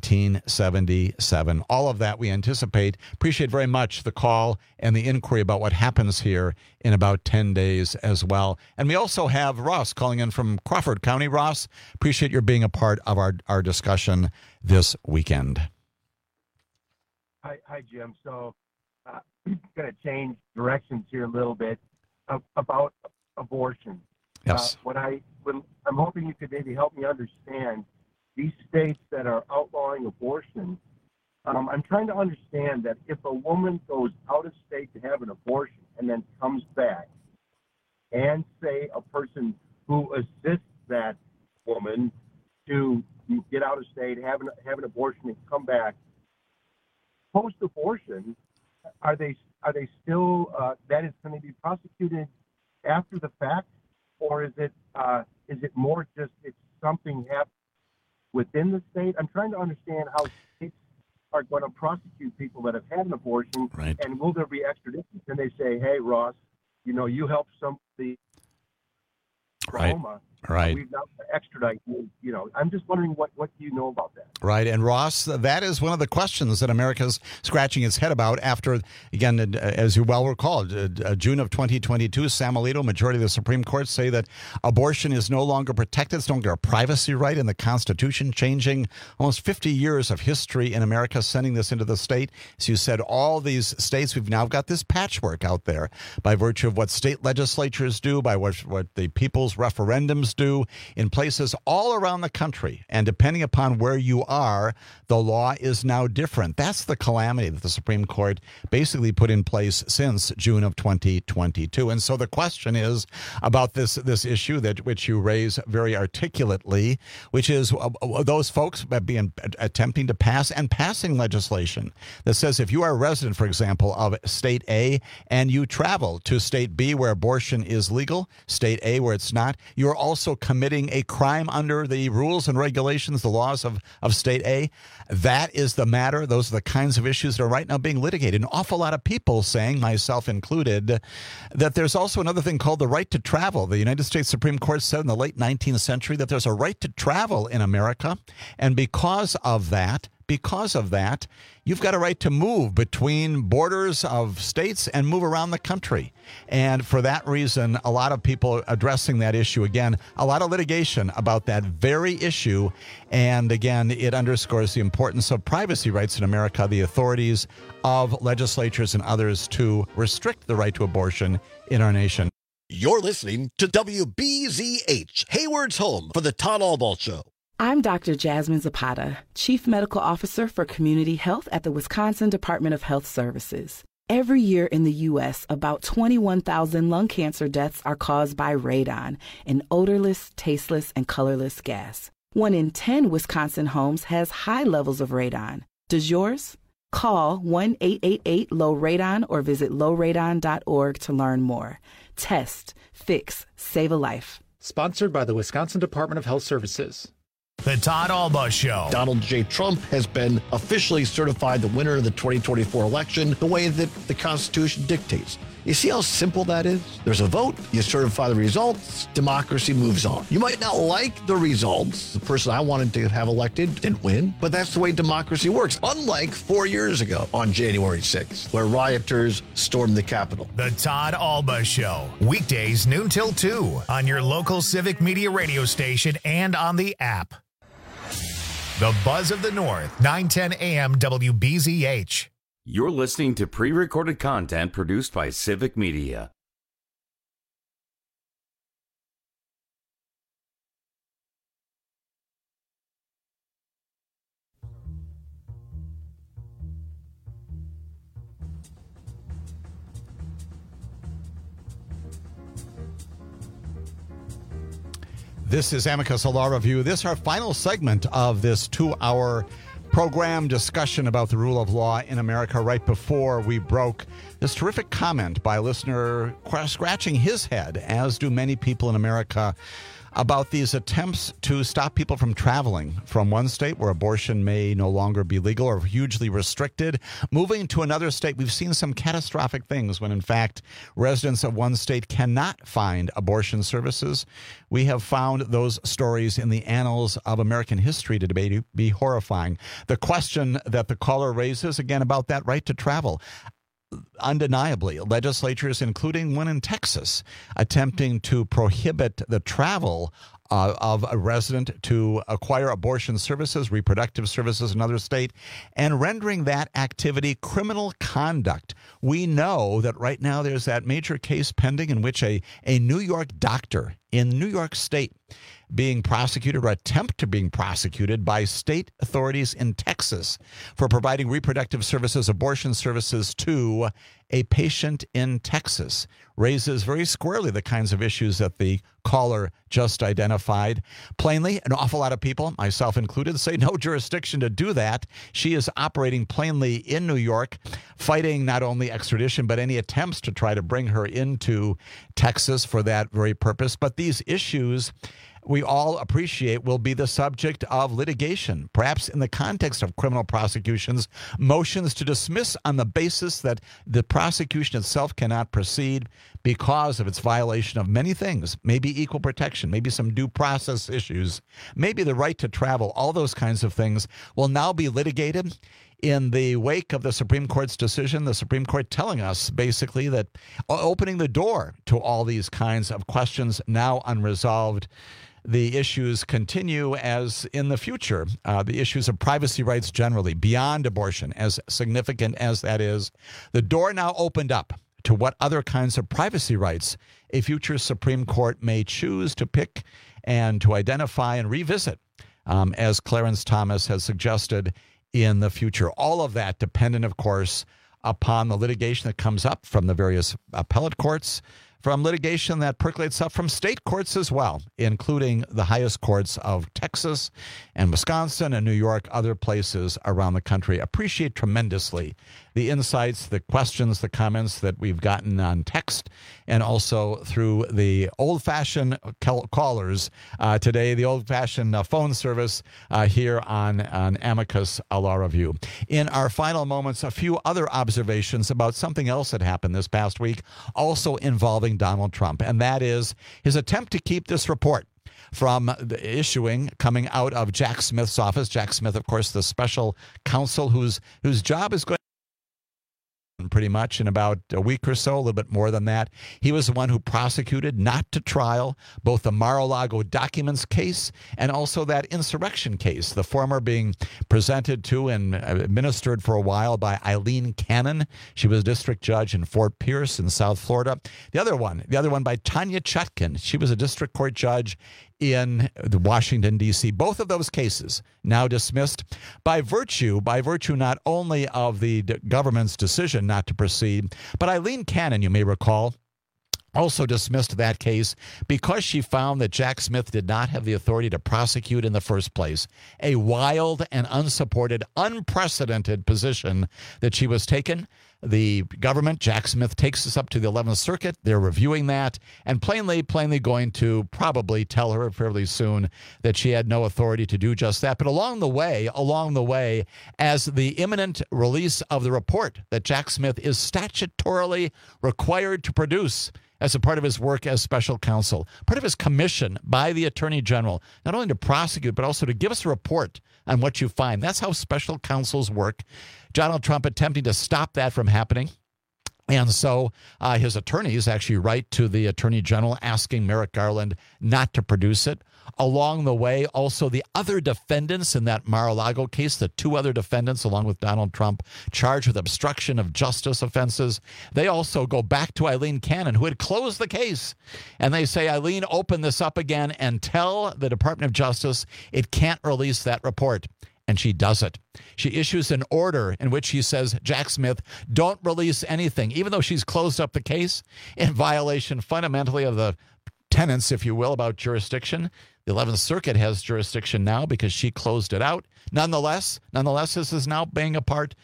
[SPEAKER 11] 1977. All of that we anticipate. Appreciate very much the call and the inquiry about what happens here in about 10 days as well. And we also have Ross calling in from Crawford County. Ross, appreciate your being a part of our discussion this weekend.
[SPEAKER 12] Hi, Jim. So going to change directions here a little bit about abortion.
[SPEAKER 11] Yes.
[SPEAKER 12] I'm hoping you could maybe help me understand these states that are outlawing abortion. I'm trying to understand that if a woman goes out of state to have an abortion and then comes back, and say a person who assists that woman to get out of state, have an abortion, and come back, post-abortion, are they still that is going to be prosecuted after the fact, or is it more just it's something happened within the state? I'm trying to understand how states are going to prosecute people that have had an abortion,
[SPEAKER 11] right.
[SPEAKER 12] And will there be extradition? Can they say, "Hey, Ross, you helped somebody, Oklahoma,
[SPEAKER 11] right?
[SPEAKER 12] We've now extradite you." I'm just wondering what do you know about that?
[SPEAKER 11] Right. And Ross, that is one of the questions that America's scratching its head about after, again, as you well recall, June of 2022, Sam Alito, majority of the Supreme Court, say that abortion is no longer protected. It's no longer a privacy right in the Constitution, changing almost 50 years of history in America, sending this into the state. As you said, all these states, we've now got this patchwork out there by virtue of what state legislatures do, by what the people's referendums do in places all around the country. And depending upon where you are, the law is now different. That's the calamity that the Supreme Court basically put in place since June of 2022. And so the question is about this issue which you raise very articulately, which is those folks attempting to pass and passing legislation that says if you are a resident, for example, of state A and you travel to state B where abortion is legal, state A where it's not, you're also also committing a crime under the rules and regulations, the laws of State A. That is the matter. Those are the kinds of issues that are right now being litigated. An awful lot of people saying, myself included, that there's also another thing called the right to travel. The United States Supreme Court said in the late 19th century that there's a right to travel in America. And because of that, you've got a right to move between borders of states and move around the country. And for that reason, a lot of people addressing that issue. Again, a lot of litigation about that very issue. And again, it underscores the importance of privacy rights in America, the authorities of legislatures and others to restrict the right to abortion in our nation.
[SPEAKER 8] You're listening to WBZH, Hayward's home for the Todd Albaugh Show.
[SPEAKER 13] I'm Dr. Jasmine Zapata, Chief Medical Officer for Community Health at the Wisconsin Department of Health Services. Every year in the U.S., about 21,000 lung cancer deaths are caused by radon, an odorless, tasteless, and colorless gas. 1 in 10 Wisconsin homes has high levels of radon. Does yours? Call 1-888-LOW-RADON or visit lowradon.org to learn more. Test, fix, save a life.
[SPEAKER 23] Sponsored by the Wisconsin Department of Health Services.
[SPEAKER 1] The Todd Albaugh Show.
[SPEAKER 8] Donald J. Trump has been officially certified the winner of the 2024 election the way that the Constitution dictates. You see how simple that is? There's a vote, you certify the results, democracy moves on. You might not like the results. The person I wanted to have elected didn't win, but that's the way democracy works. Unlike 4 years ago on January 6th, where rioters stormed the Capitol.
[SPEAKER 1] The Todd Albaugh Show. Weekdays noon till 2 on your local Civic Media radio station and on the app. The Buzz of the North, 910 AM WBZH.
[SPEAKER 10] You're listening to pre-recorded content produced by Civic Media.
[SPEAKER 11] This is Amicus Law Review. This is our final segment of this 2-hour program discussion about the rule of law in America. Right before we broke, this terrific comment by a listener scratching his head, as do many people in America, about these attempts to stop people from traveling from one state where abortion may no longer be legal or hugely restricted, moving to another state. We've seen some catastrophic things when, in fact, residents of one state cannot find abortion services. We have found those stories in the annals of American history to be horrifying. The question that the caller raises, again, about that right to travel. Undeniably, legislatures, including one in Texas, attempting to prohibit the travel of a resident to acquire abortion services, reproductive services in another state, and rendering that activity criminal conduct. We know that right now there's that major case pending in which a New York doctor in New York State being prosecuted or attempt to being prosecuted by state authorities in Texas for providing reproductive services, abortion services to a patient in Texas, raises very squarely the kinds of issues that the caller just identified. Plainly, an awful lot of people, myself included, say no jurisdiction to do that. She is operating plainly in New York, fighting not only extradition, but any attempts to try to bring her into Texas for that very purpose. But these issues, we all appreciate, will be the subject of litigation, perhaps in the context of criminal prosecutions, motions to dismiss on the basis that the prosecution itself cannot proceed because of its violation of many things, maybe equal protection, maybe some due process issues, maybe the right to travel. All those kinds of things will now be litigated in the wake of the Supreme Court's decision, the Supreme Court telling us basically that opening the door to all these kinds of questions now unresolved. The issues continue as in the future. The issues of privacy rights generally, beyond abortion, as significant as that is. The door now opened up to what other kinds of privacy rights a future Supreme Court may choose to pick and to identify and revisit, as Clarence Thomas has suggested in the future. All of that dependent, of course, upon the litigation that comes up from the various appellate courts, from litigation that percolates up from state courts as well, including the highest courts of Texas and Wisconsin and New York, other places around the country. Appreciate tremendously the insights, the questions, the comments that we've gotten on text and also through the old-fashioned callers today, the old-fashioned phone service here on Amicus Law Review. In our final moments, a few other observations about something else that happened this past week, also involving Donald Trump, and that is his attempt to keep this report from the issuing coming out of Jack Smith's office. Jack Smith, of course, the special counsel whose job is going pretty much in about a week or so, a little bit more than that. He was the one who prosecuted, not to trial, both the Mar-a-Lago documents case and also that insurrection case, the former being presented to and administered for a while by Eileen Cannon. She was a district judge in Fort Pierce in South Florida. The other one by Tanya Chutkan. She was a district court judge in Washington, D.C. Both of those cases now dismissed by virtue not only of the government's decision not to proceed, but Eileen Cannon, you may recall, also dismissed that case because she found that Jack Smith did not have the authority to prosecute in the first place. A wild and unsupported, unprecedented position that she was taken. The government, Jack Smith, takes us up to the 11th Circuit. They're reviewing that and plainly going to probably tell her fairly soon that she had no authority to do just that. But along the way, as the imminent release of the report that Jack Smith is statutorily required to produce as a part of his work as special counsel, part of his commission by the Attorney General, not only to prosecute, but also to give us a report on what you find. That's how special counsels work. Donald Trump attempting to stop that from happening. And so his attorneys actually write to the Attorney General asking Merrick Garland not to produce it. Along the way, also the other defendants in that Mar-a-Lago case, the two other defendants, along with Donald Trump, charged with obstruction of justice offenses, they also go back to Eileen Cannon, who had closed the case. And they say, Eileen, open this up again and tell the Department of Justice it can't release that report. And she does it. She issues an order in which she says, Jack Smith, don't release anything, even though she's closed up the case in violation fundamentally of the tenets, if you will, about jurisdiction. The 11th Circuit has jurisdiction now because she closed it out. Nonetheless, this is now playing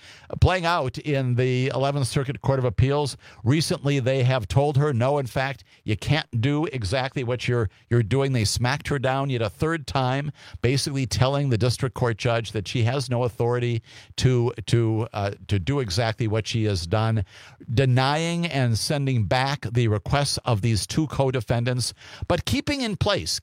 [SPEAKER 11] out in the 11th Circuit Court of Appeals. Recently, they have told her, no, in fact, you can't do exactly what you're doing. They smacked her down yet a third time, basically telling the district court judge that she has no authority to do exactly what she has done, denying and sending back the requests of these two co-defendants, but keeping in place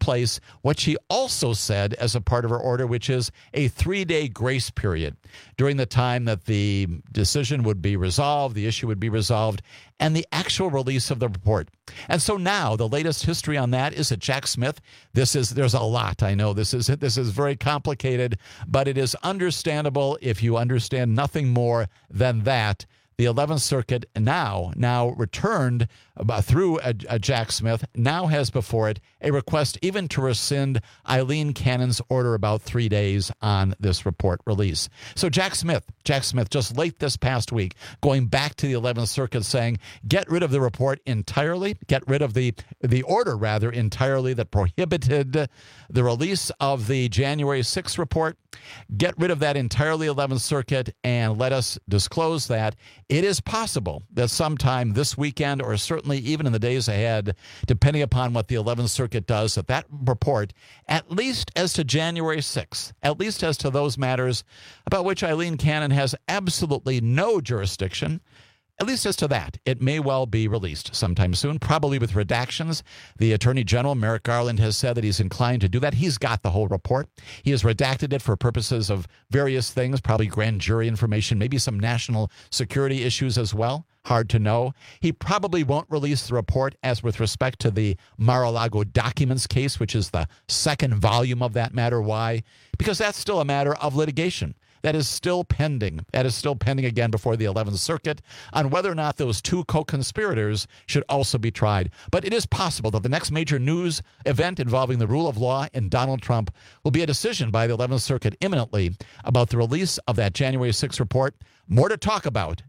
[SPEAKER 11] what she also said as a part of her order, which is a 3-day grace period during the time that the decision would be resolved, the issue would be resolved, and the actual release of the report. And so now the latest history on that is that Jack Smith, there's a lot. I know this is very complicated, but it is understandable if you understand nothing more than that. The 11th Circuit now returned through Jack Smith, now has before it a request even to rescind Eileen Cannon's order about 3 days on this report release. So Jack Smith just late this past week going back to the 11th Circuit saying, get rid of the report entirely, get rid of the order rather entirely that prohibited the release of the January 6th report. Get rid of that entirely, 11th Circuit, and let us disclose that. It is possible that sometime this weekend or certainly even in the days ahead, depending upon what the 11th Circuit does, that report, at least as to January 6th, at least as to those matters about which Eileen Cannon has absolutely no jurisdiction, at least as to that, it may well be released sometime soon, probably with redactions. The Attorney General, Merrick Garland, has said that he's inclined to do that. He's got the whole report. He has redacted it for purposes of various things, probably grand jury information, maybe some national security issues as well. Hard to know. He probably won't release the report as with respect to the Mar-a-Lago documents case, which is the second volume of that matter. Why? Because that's still a matter of litigation. That is still pending. That is still pending again before the 11th Circuit on whether or not those two co-conspirators should also be tried. But it is possible that the next major news event involving the rule of law and Donald Trump will be a decision by the 11th Circuit imminently about the release of that January 6th report. More to talk about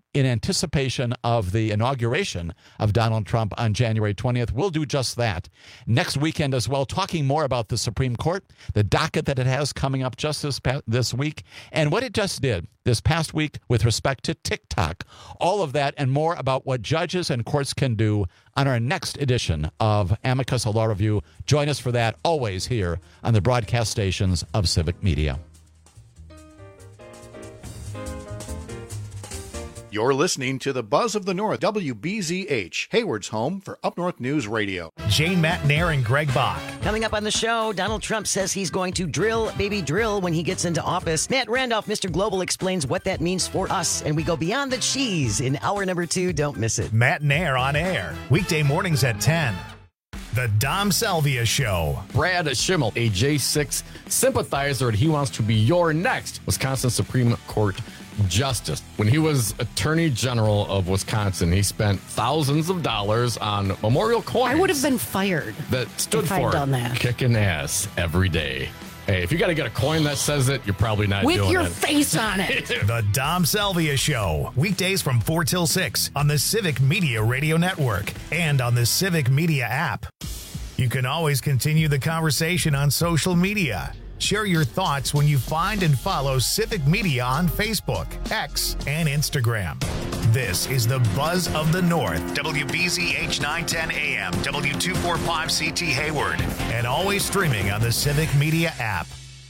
[SPEAKER 11] in anticipation of the inauguration of Donald Trump on January 20th. We'll do just that next weekend as well, talking more about the Supreme Court, the docket that it has coming up just this week, and what it just did this past week with respect to TikTok. All of that and more about what judges and courts can do on our next edition of Amicus, a Law Review. Join us for that, always here on the broadcast stations of Civic Media.
[SPEAKER 16] You're listening to the Buzz of the North, WBZH, Hayward's home for Up North News Radio.
[SPEAKER 1] Jane Matnair and Greg Bach.
[SPEAKER 21] Coming up on the show, Donald Trump says he's going to drill, baby, drill when he gets into office. Matt Randolph, Mr. Global, explains what that means for us, and we go beyond the cheese in hour number 2. Don't miss it.
[SPEAKER 1] Matnair on air, weekday mornings at 10. The Dom Salvia Show.
[SPEAKER 9] Brad Schimmel, a J6 sympathizer, and he wants to be your next Wisconsin Supreme Court Justice. When he was Attorney General of Wisconsin, he spent thousands of dollars on memorial coins.
[SPEAKER 4] I would have been fired.
[SPEAKER 9] That stood
[SPEAKER 4] if
[SPEAKER 9] for
[SPEAKER 4] I'd done that.
[SPEAKER 9] Kicking ass every day. Hey, if you got to get a coin that says it, you're probably not doing it.
[SPEAKER 4] With your face on it.
[SPEAKER 1] The Dom Salvia Show. Weekdays from 4 till 6 on the Civic Media Radio Network and on the Civic Media app. You can always continue the conversation on social media. Share your thoughts when you find and follow Civic Media on Facebook, X, and Instagram. This is the Buzz of the North, WBZH 910 AM, W245CT Hayward, and always streaming on the Civic Media app.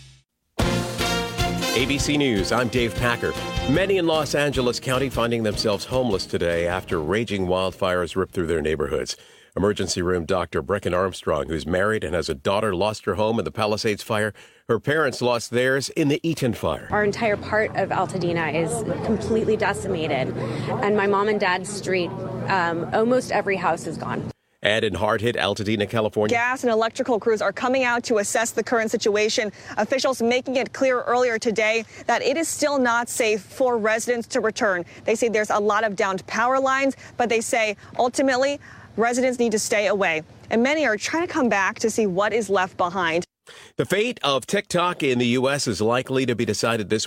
[SPEAKER 2] ABC News, I'm Dave Packer. Many in Los Angeles County finding themselves homeless today after raging wildfires ripped through their neighborhoods. Emergency room doctor Brecken Armstrong, who's married and has a daughter, lost her home in the Palisades fire. Her parents lost theirs in the Eaton fire.
[SPEAKER 14] Our entire part of Altadena is completely decimated. And my mom and dad's street, almost every house is gone.
[SPEAKER 2] And in hard-hit Altadena, California.
[SPEAKER 15] Gas and electrical crews are coming out to assess the current situation. Officials making it clear earlier today that it is still not safe for residents to return. They say there's a lot of downed power lines, but they say ultimately residents need to stay away. And many are trying to come back to see what is left behind.
[SPEAKER 2] The fate of TikTok in the U.S. is likely to be decided this